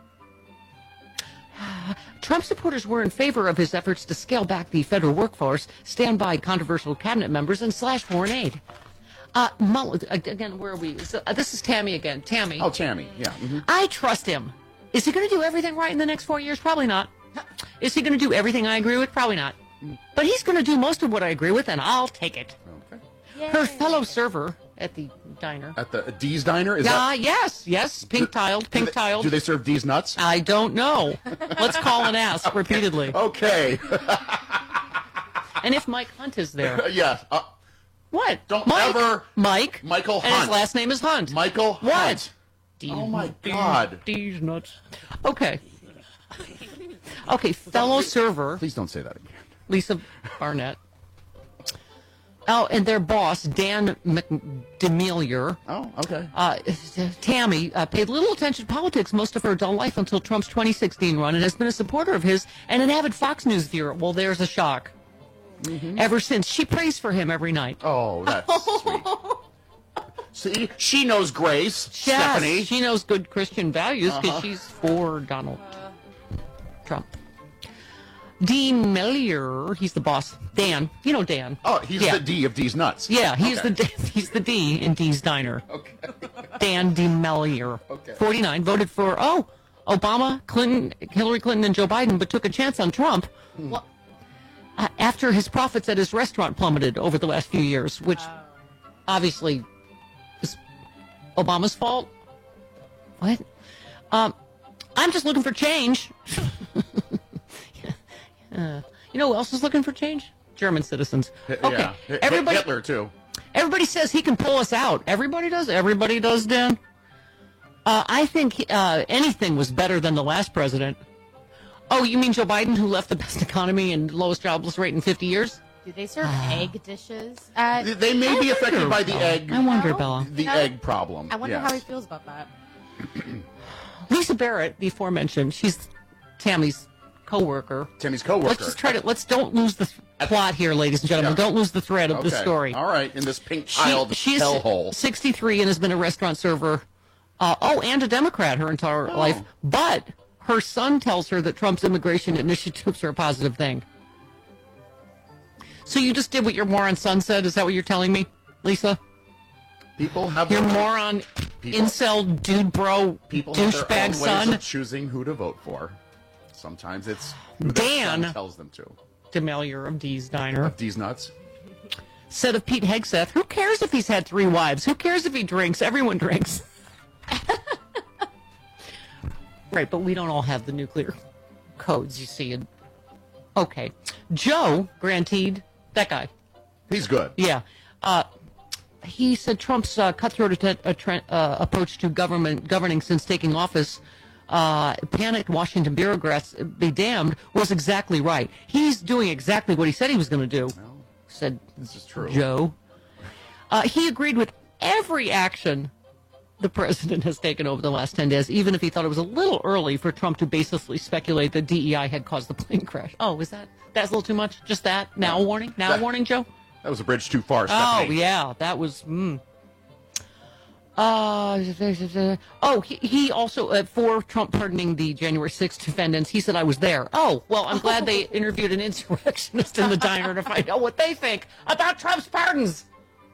Trump supporters were in favor of his efforts to scale back the federal workforce, stand by controversial cabinet members, and slash foreign aid. Again, where are we? This is Tammy again. Tammy. Oh, Tammy, yeah. Mm-hmm. I trust him. Is he going to do everything right in the next 4 years? Probably not. Is he going to do everything I agree with? Probably not. But he's going to do most of what I agree with, and I'll take it. Okay. Yay. Her fellow server at the diner. At the D's Diner? Is that... Yes. Pink-tiled. Do they serve D's nuts? I don't know. Let's call and ask repeatedly. Okay. And if Mike Hunt is there. Yes. What? Michael Hunt. And his last name is Hunt. Michael Hunt. What? Oh, my God. D's nuts. Okay. Okay, fellow server. Please don't say that again. Lisa Barnett. Oh, and their boss, Dan McDemilier. Oh, okay. Tammy paid little attention to politics most of her adult life until Trump's 2016 run and has been a supporter of his and an avid Fox News viewer. Well, there's a shock. Mm-hmm. Ever since. She prays for him every night. Oh, that's sweet. See, she knows grace, yes, Stephanie. She knows good Christian values because she's for Donald Trump. Dean Melier, he's the boss. Dan, you know Dan. Oh, he's the D of D's Nuts. Yeah, he's the D in D's Diner. Okay. Dan DeMellier, 49, voted for Obama, Clinton, Hillary Clinton, and Joe Biden, but took a chance on Trump. Well, after his profits at his restaurant plummeted over the last few years, which obviously is Obama's fault. What? I'm just looking for change. You know who else is looking for change? German citizens. Okay. Yeah. Everybody, Hitler, too. Everybody says he can pull us out. Everybody does? Everybody does, Dan? I think anything was better than the last president. Oh, you mean Joe Biden, who left the best economy and lowest jobless rate in 50 years? Do they serve egg dishes? They may be affected by the egg. I wonder, Bella. The egg problem. I wonder how he feels about that. Lisa Barrett, the aforementioned, she's Tammy's co-worker. Let's don't lose the plot here, ladies and gentlemen. Don't lose the thread of the story. All right, in this pink-tiled hellhole. 63 and has been a restaurant server. And a Democrat her entire life. But her son tells her that Trump's immigration initiatives are a positive thing. So you just did what your moron son said? Is that what you're telling me, Lisa? People have your moron, incel, dude, bro, douchebag son. Ways of choosing who to vote for. Sometimes it's who Dan the son tells them to. DeMellier of D's Diner. Of D's Nuts. Said of Pete Hegseth, who cares if he's had 3 wives? Who cares if he drinks? Everyone drinks. Right, but we don't all have the nuclear codes, you see. Okay. Joe Granteed, that guy. He's good. Yeah. He said Trump's cutthroat approach to governing since taking office, panicked Washington bureaucrats be damned, was exactly right. He's doing exactly what he said he was going to do, said this is true. Joe. He agreed with every action the president has taken over the last 10 days, even if he thought it was a little early for Trump to baselessly speculate that DEI had caused the plane crash. Oh, that's a little too much? Just that? Now a warning? Warning, Joe? That was a bridge too far, Stephanie. Oh, yeah, that was... he also, for Trump pardoning the January 6th defendants, he said, I was there. Oh, well, I'm glad they interviewed an insurrectionist in the diner to find out what they think about Trump's pardons.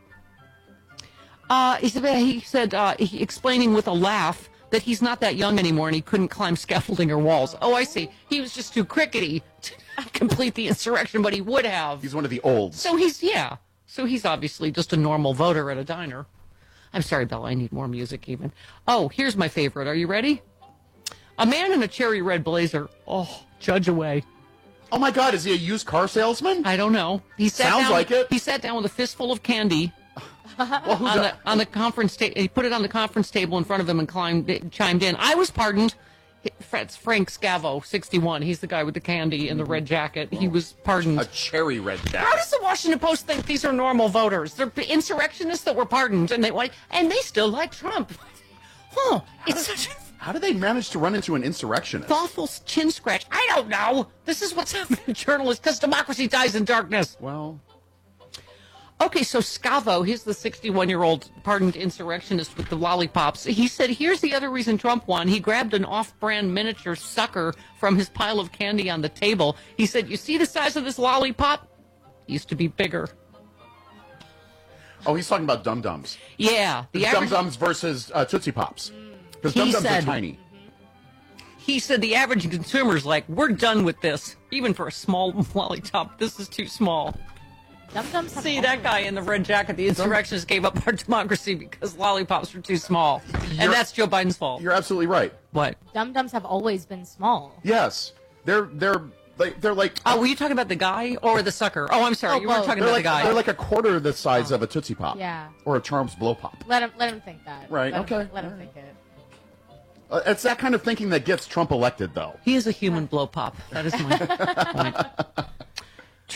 He said, explaining with a laugh that he's not that young anymore and he couldn't climb scaffolding or walls. Oh, I see. He was just too crickety to complete the insurrection, but he would have. He's one of the olds. So he's obviously just a normal voter at a diner. I'm sorry, Bella, I need more music even. Oh, here's my favorite. Are you ready? A man in a cherry red blazer. Oh, judge away. Oh, my God, is he a used car salesman? I don't know. Sounds like it. He sat down with a fistful of candy. On the conference table, he put it on the conference table in front of him and chimed in. I was pardoned. It's Frank Scavo, 61. He's the guy with the candy and the red jacket. He was pardoned. A cherry red jacket. How does the Washington Post think these are normal voters? They're insurrectionists that were pardoned, and they still like Trump. Huh? How did they manage to run into an insurrectionist? Thoughtful chin scratch. I don't know. This is what's happening to journalists because democracy dies in darkness. Well. Okay, so Scavo, he's the 61-year-old pardoned insurrectionist with the lollipops. He said, here's the other reason Trump won. He grabbed an off-brand miniature sucker from his pile of candy on the table. He said, you see the size of this lollipop? It used to be bigger. Oh, he's talking about Dum Dums. Yeah. Dum Dums versus Tootsie Pops. Because Dum Dums are tiny. He said the average consumer's like, we're done with this. Even for a small lollipop, this is too small. See, that guy in the red jacket, the insurrectionists gave up our democracy because lollipops were too small. And that's Joe Biden's fault. You're absolutely right. What? Dum-Dums have always been small. Yes. They're like... Oh, were you talking about the guy or the sucker? Oh, I'm sorry. You were talking about the guy. They're like a quarter the size of a Tootsie Pop. Yeah. Or a Charms Blow Pop. Let him think that. Right, Let him think it. It's that kind of thinking that gets Trump elected, though. He is a human blow pop. That is my point.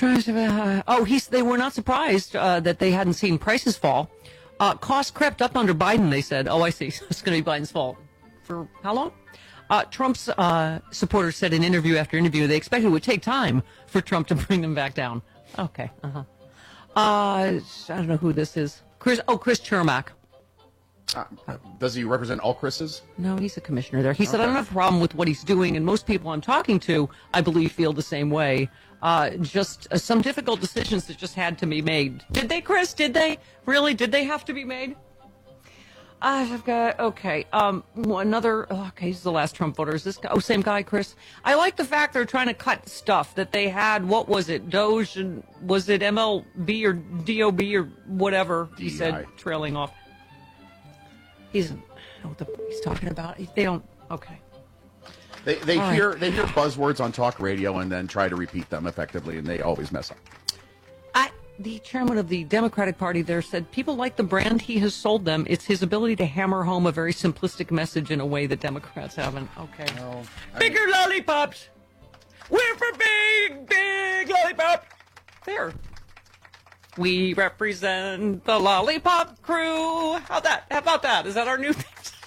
trying to. They were not surprised that they hadn't seen prices fall. Costs crept up under Biden, they said. Oh, I see. It's going to be Biden's fault. For how long? Trump's supporters said in interview after interview they expected it would take time for Trump to bring them back down. Okay. I don't know who this is. Chris Chermak. Does he represent all Chris's? No, he's a commissioner there. He said, I don't have a problem with what he's doing, and most people I'm talking to, I believe, feel the same way. Just some difficult decisions that just had to be made. Did they, Chris? Did they? Really? Did they have to be made? I've got, okay. Okay, this is the last Trump voter. Is this guy? Oh, same guy, Chris. I like the fact they're trying to cut stuff that they had. What was it? Doge, and was it MLB or DOB or whatever? He said, trailing off. He's talking about. They don't. Okay. They hear buzzwords on talk radio and then try to repeat them effectively, and they always mess up. The chairman of the Democratic Party there said people like the brand he has sold them. It's his ability to hammer home a very simplistic message in a way that Democrats haven't. Okay. No, Bigger lollipops. We're for big lollipop. There. We represent the Lollipop Crew. How about that? Is that our new thing?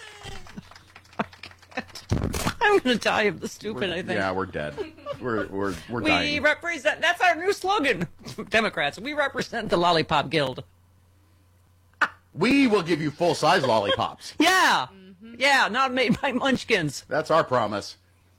I'm going to die of the stupid, I think. Yeah, we're dead. We're we dying. We represent, that's our new slogan, Democrats. We represent the Lollipop Guild. We will give you full-size lollipops. Yeah. Mm-hmm. Yeah, not made by Munchkins. That's our promise.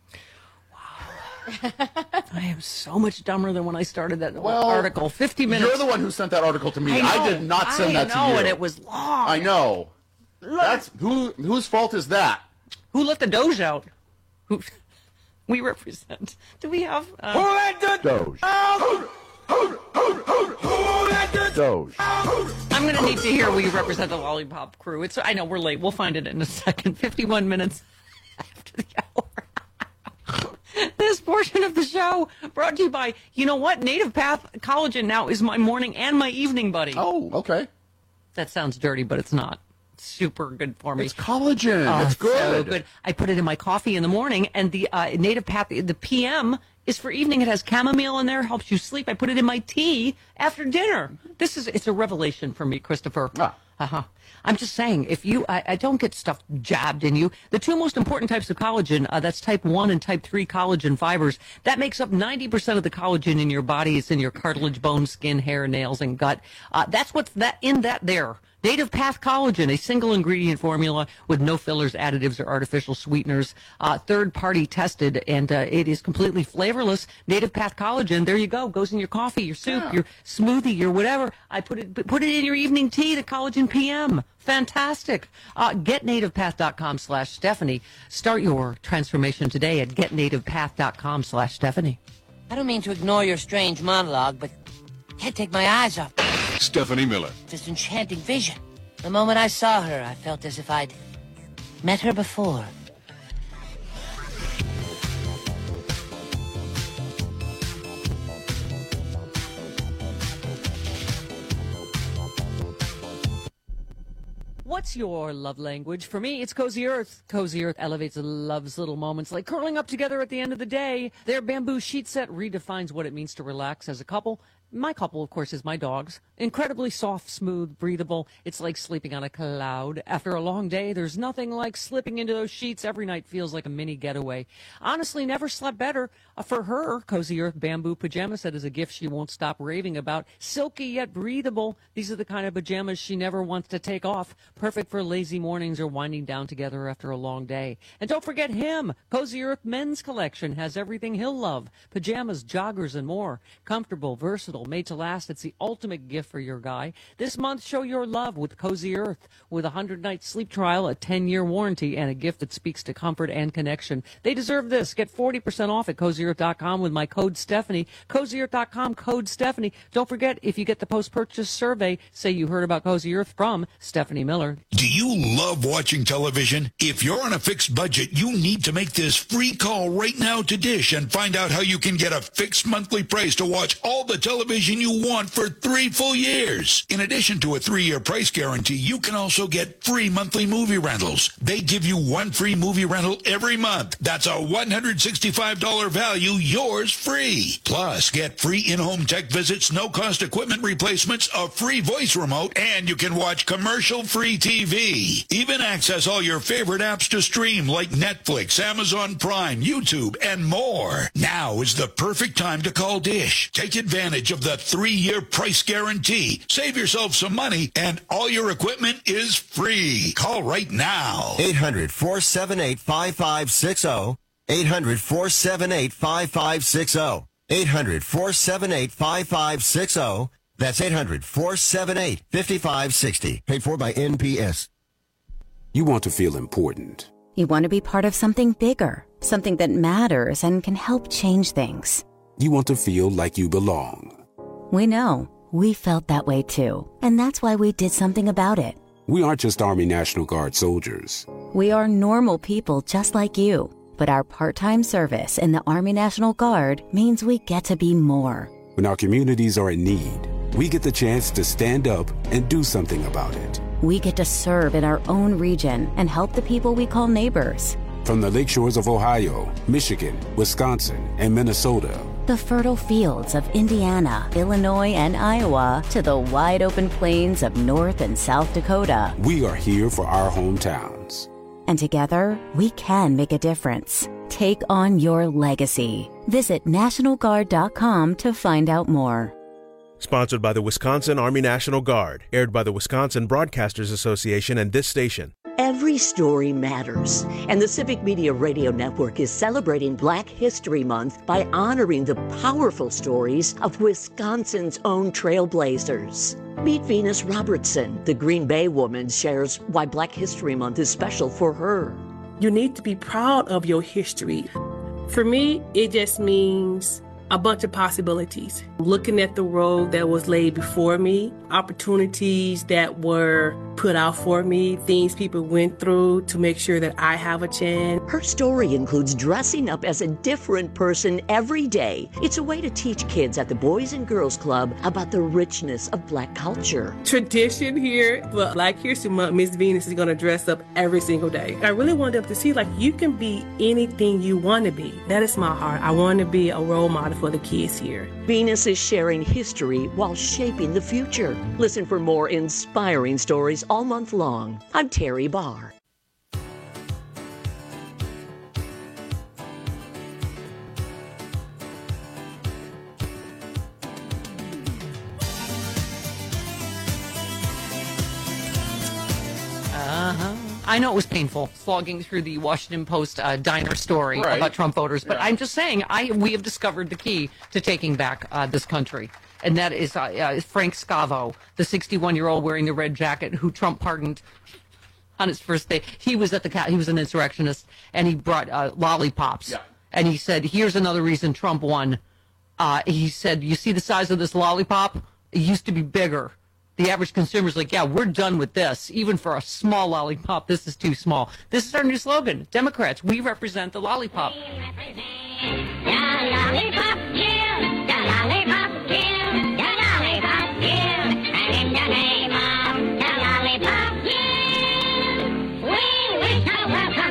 Wow. I am so much dumber than when I started that article. 50 minutes. You're the one who sent that article to me. I did not send that to you. I know, and it was long. I know. That's whose fault is that? Who let the Doge out? Who we represent? Do we have? Who let the Doge? Doge. I'm going to need to hear we represent the Lollipop Crew. I know we're late. We'll find it in a second. 51 minutes after the hour. This portion of the show brought to you by, you know what? Native Path Collagen now is my morning and my evening buddy. Oh, okay. That sounds dirty, but it's not. Super good for me. It's collagen. It's good. So good. I put it in my coffee in the morning, and the Native Path, the PM is for evening. It has chamomile in there, helps you sleep. I put it in my tea after dinner. It's a revelation for me, Christopher. I'm just saying, if I don't get stuff jabbed in you. The two most important types of collagen, that's type 1 and type 3 collagen fibers. That makes up 90% of the collagen in your body. It's in your cartilage, bone, skin, hair, nails, and gut. That's what's in that there. Native Path Collagen, a single ingredient formula with no fillers, additives, or artificial sweeteners. Third-party tested, and it is completely flavorless. Native Path Collagen, there you go. Goes in your coffee, your soup, your smoothie, your whatever. I put it in your evening tea, the Collagen PM. Fantastic. GetNativePath.com/Stephanie. Start your transformation today at GetNativePath.com/Stephanie. I don't mean to ignore your strange monologue, but can't take my eyes off Stephanie Miller. This enchanting vision. The moment I saw her, I felt as if I'd met her before. What's your love language? For me, it's Cozy Earth. Cozy Earth elevates love's little moments like curling up together at the end of the day. Their bamboo sheet set redefines what it means to relax as a couple. My couple, of course, is my dogs. Incredibly soft, smooth, breathable. It's like sleeping on a cloud. After a long day, there's nothing like slipping into those sheets. Every night feels like a mini getaway. Honestly, never slept better. For her, Cozy Earth bamboo pajama set is a gift she won't stop raving about. Silky yet breathable. These are the kind of pajamas she never wants to take off. Perfect for lazy mornings or winding down together after a long day. And don't forget him. Cozy Earth men's collection has everything he'll love. Pajamas, joggers, and more. Comfortable, versatile, made to last. It's the ultimate gift for your guy. This month, show your love with Cozy Earth. With a 100-night sleep trial, a 10-year warranty, and a gift that speaks to comfort and connection. They deserve this. Get 40% off at CozyEarth.com with my code Stephanie. CozyEarth.com, code Stephanie. Don't forget, if you get the post-purchase survey, say you heard about Cozy Earth from Stephanie Miller. Do you love watching television? If you're on a fixed budget, you need to make this free call right now to Dish and find out how you can get a fixed monthly price to watch all the television television you want for 3 full years. In addition to a 3-year price guarantee, you can also get free monthly movie rentals. They give you 1 free movie rental every month. That's a $165 value, yours free. Plus, get free in-home tech visits, no-cost equipment replacements, a free voice remote, and you can watch commercial-free TV. Even access all your favorite apps to stream like Netflix, Amazon Prime, YouTube, and more. Now is the perfect time to call Dish. Take advantage of the 3-year price guarantee. Save yourself some money, and all your equipment is free. Call right now. 800-478-5560. 800-478-5560. 800-478-5560. That's 800-478-5560. Paid for by NPS. You want to feel important. You want to be part of something bigger, something that matters and can help change things. You want to feel like you belong. We know. We felt that way too. And that's why we did something about it. We aren't just Army National Guard soldiers. We are normal people just like you. But our part-time service in the Army National Guard means we get to be more. When our communities are in need, we get the chance to stand up and do something about it. We get to serve in our own region and help the people we call neighbors. From the lakeshores of Ohio, Michigan, Wisconsin, and Minnesota, the fertile fields of Indiana, Illinois, and Iowa, to the wide open plains of North and South Dakota, we are here for our hometowns. And together, we can make a difference. Take on your legacy. Visit NationalGuard.com to find out more. Sponsored by the Wisconsin Army National Guard. Aired by the Wisconsin Broadcasters Association and this station. Every story matters, and the Civic Media Radio Network is celebrating Black History Month by honoring the powerful stories of Wisconsin's own trailblazers. Meet Venus Robertson. The Green Bay woman shares why Black History Month is special for her. You need to be proud of your history. For me, it just means a bunch of possibilities. Looking at the road that was laid before me, opportunities that were put out for me, things people went through to make sure that I have a chance. Her story includes dressing up as a different person every day. It's a way to teach kids at the Boys and Girls Club about the richness of Black culture. Tradition here, but Black History Month, Miss Venus is going to dress up every single day. I really want them to see, like, you can be anything you want to be. That is my heart. I want to be a role model for the kids here. Venus is sharing history while shaping the future. Listen for more inspiring stories all month long. I'm Terry Barr. I know it was painful slogging through the Washington Post diner story about Trump voters, but I'm just saying we have discovered the key to taking back this country, and that is Frank Scavo, the 61-year-old wearing the red jacket who Trump pardoned on his first day. He was he was an insurrectionist, and he brought lollipops, and he said, "Here's another reason Trump won." He said, "You see the size of this lollipop? It used to be bigger." The average consumer's like, yeah, we're done with this. Even for a small lollipop, this is too small. This is our new slogan. Democrats, we represent the lollipop. The lollipop kill, the lollipop kill, the lollipop kill, and in the name of the lollipop kill, we wish to welcome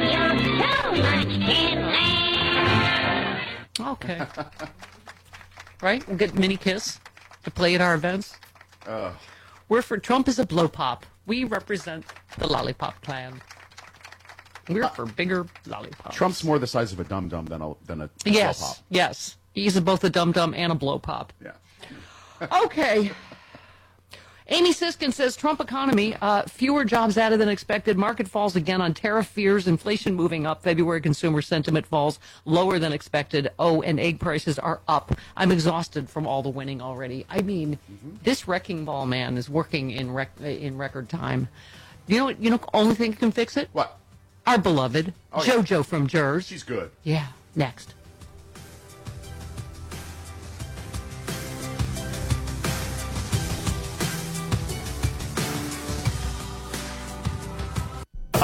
you to much Okay. Right? We'll get Mini Kiss to play at our events. We're for Trump is a blow pop. We represent the lollipop clan. We're for bigger lollipops. Trump's more the size of a dum-dum than a blow pop. Yes. He's both a dum-dum and a blow pop. Yeah. Okay. Amy Siskin says Trump economy, fewer jobs added than expected. Market falls again on tariff fears. Inflation moving up. February consumer sentiment falls lower than expected. Oh, and egg prices are up. I'm exhausted from all the winning already. I mean, this wrecking ball man is working in record time. You know, only thing that can fix it? What? Our beloved JoJo from Jers. She's good. Yeah. Next.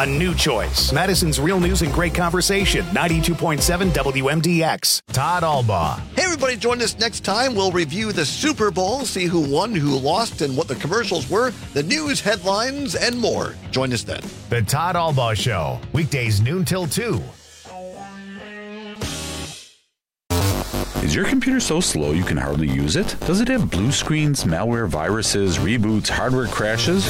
A new choice. Madison's Real News and Great Conversation. 92.7 WMDX. Todd Albaugh. Hey, everybody, join us next time. We'll review the Super Bowl, see who won, who lost, and what the commercials were, the news headlines, and more. Join us then. The Todd Albaugh Show. Weekdays noon till 2. Is your computer so slow you can hardly use it? Does it have blue screens, malware, viruses, reboots, hardware crashes?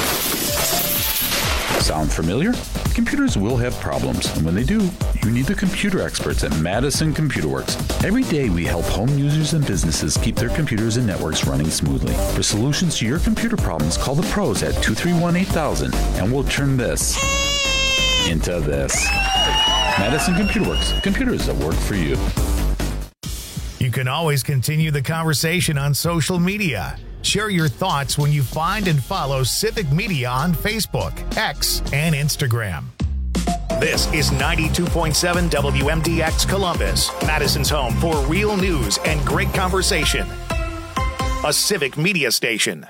Sound familiar? Computers will have problems, and when they do, you need the computer experts at Madison Computer Works. Every day we help home users and businesses keep their computers and networks running smoothly. For solutions to your computer problems, call the pros at 231-8000, and we'll turn this into this. Madison Computer Works. Computers that work for you. You can always continue the conversation on social media. Share your thoughts when you find and follow Civic Media on Facebook, X, and Instagram. This is 92.7 WMDX Columbus, Madison's home for real news and great conversation. A Civic Media station.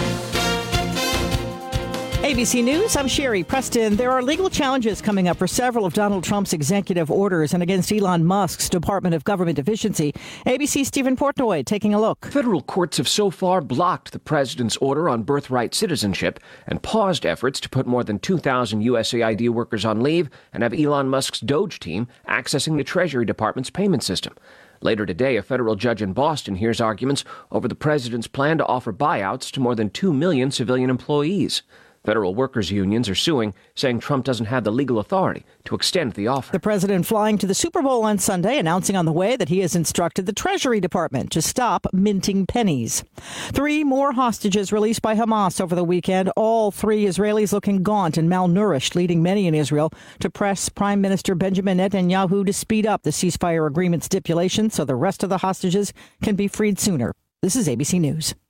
ABC News, I'm Sherry Preston. There are legal challenges coming up for several of Donald Trump's executive orders and against Elon Musk's Department of Government Efficiency. ABC's Stephen Portnoy taking a look. Federal courts have so far blocked the president's order on birthright citizenship and paused efforts to put more than 2,000 USAID workers on leave and have Elon Musk's Doge team accessing the Treasury Department's payment system. Later today, a federal judge in Boston hears arguments over the president's plan to offer buyouts to more than 2 million civilian employees. Federal workers' unions are suing, saying Trump doesn't have the legal authority to extend the offer. The president flying to the Super Bowl on Sunday, announcing on the way that he has instructed the Treasury Department to stop minting pennies. 3 more hostages released by Hamas over the weekend. All 3 Israelis looking gaunt and malnourished, leading many in Israel to press Prime Minister Benjamin Netanyahu to speed up the ceasefire agreement stipulations so the rest of the hostages can be freed sooner. This is ABC News.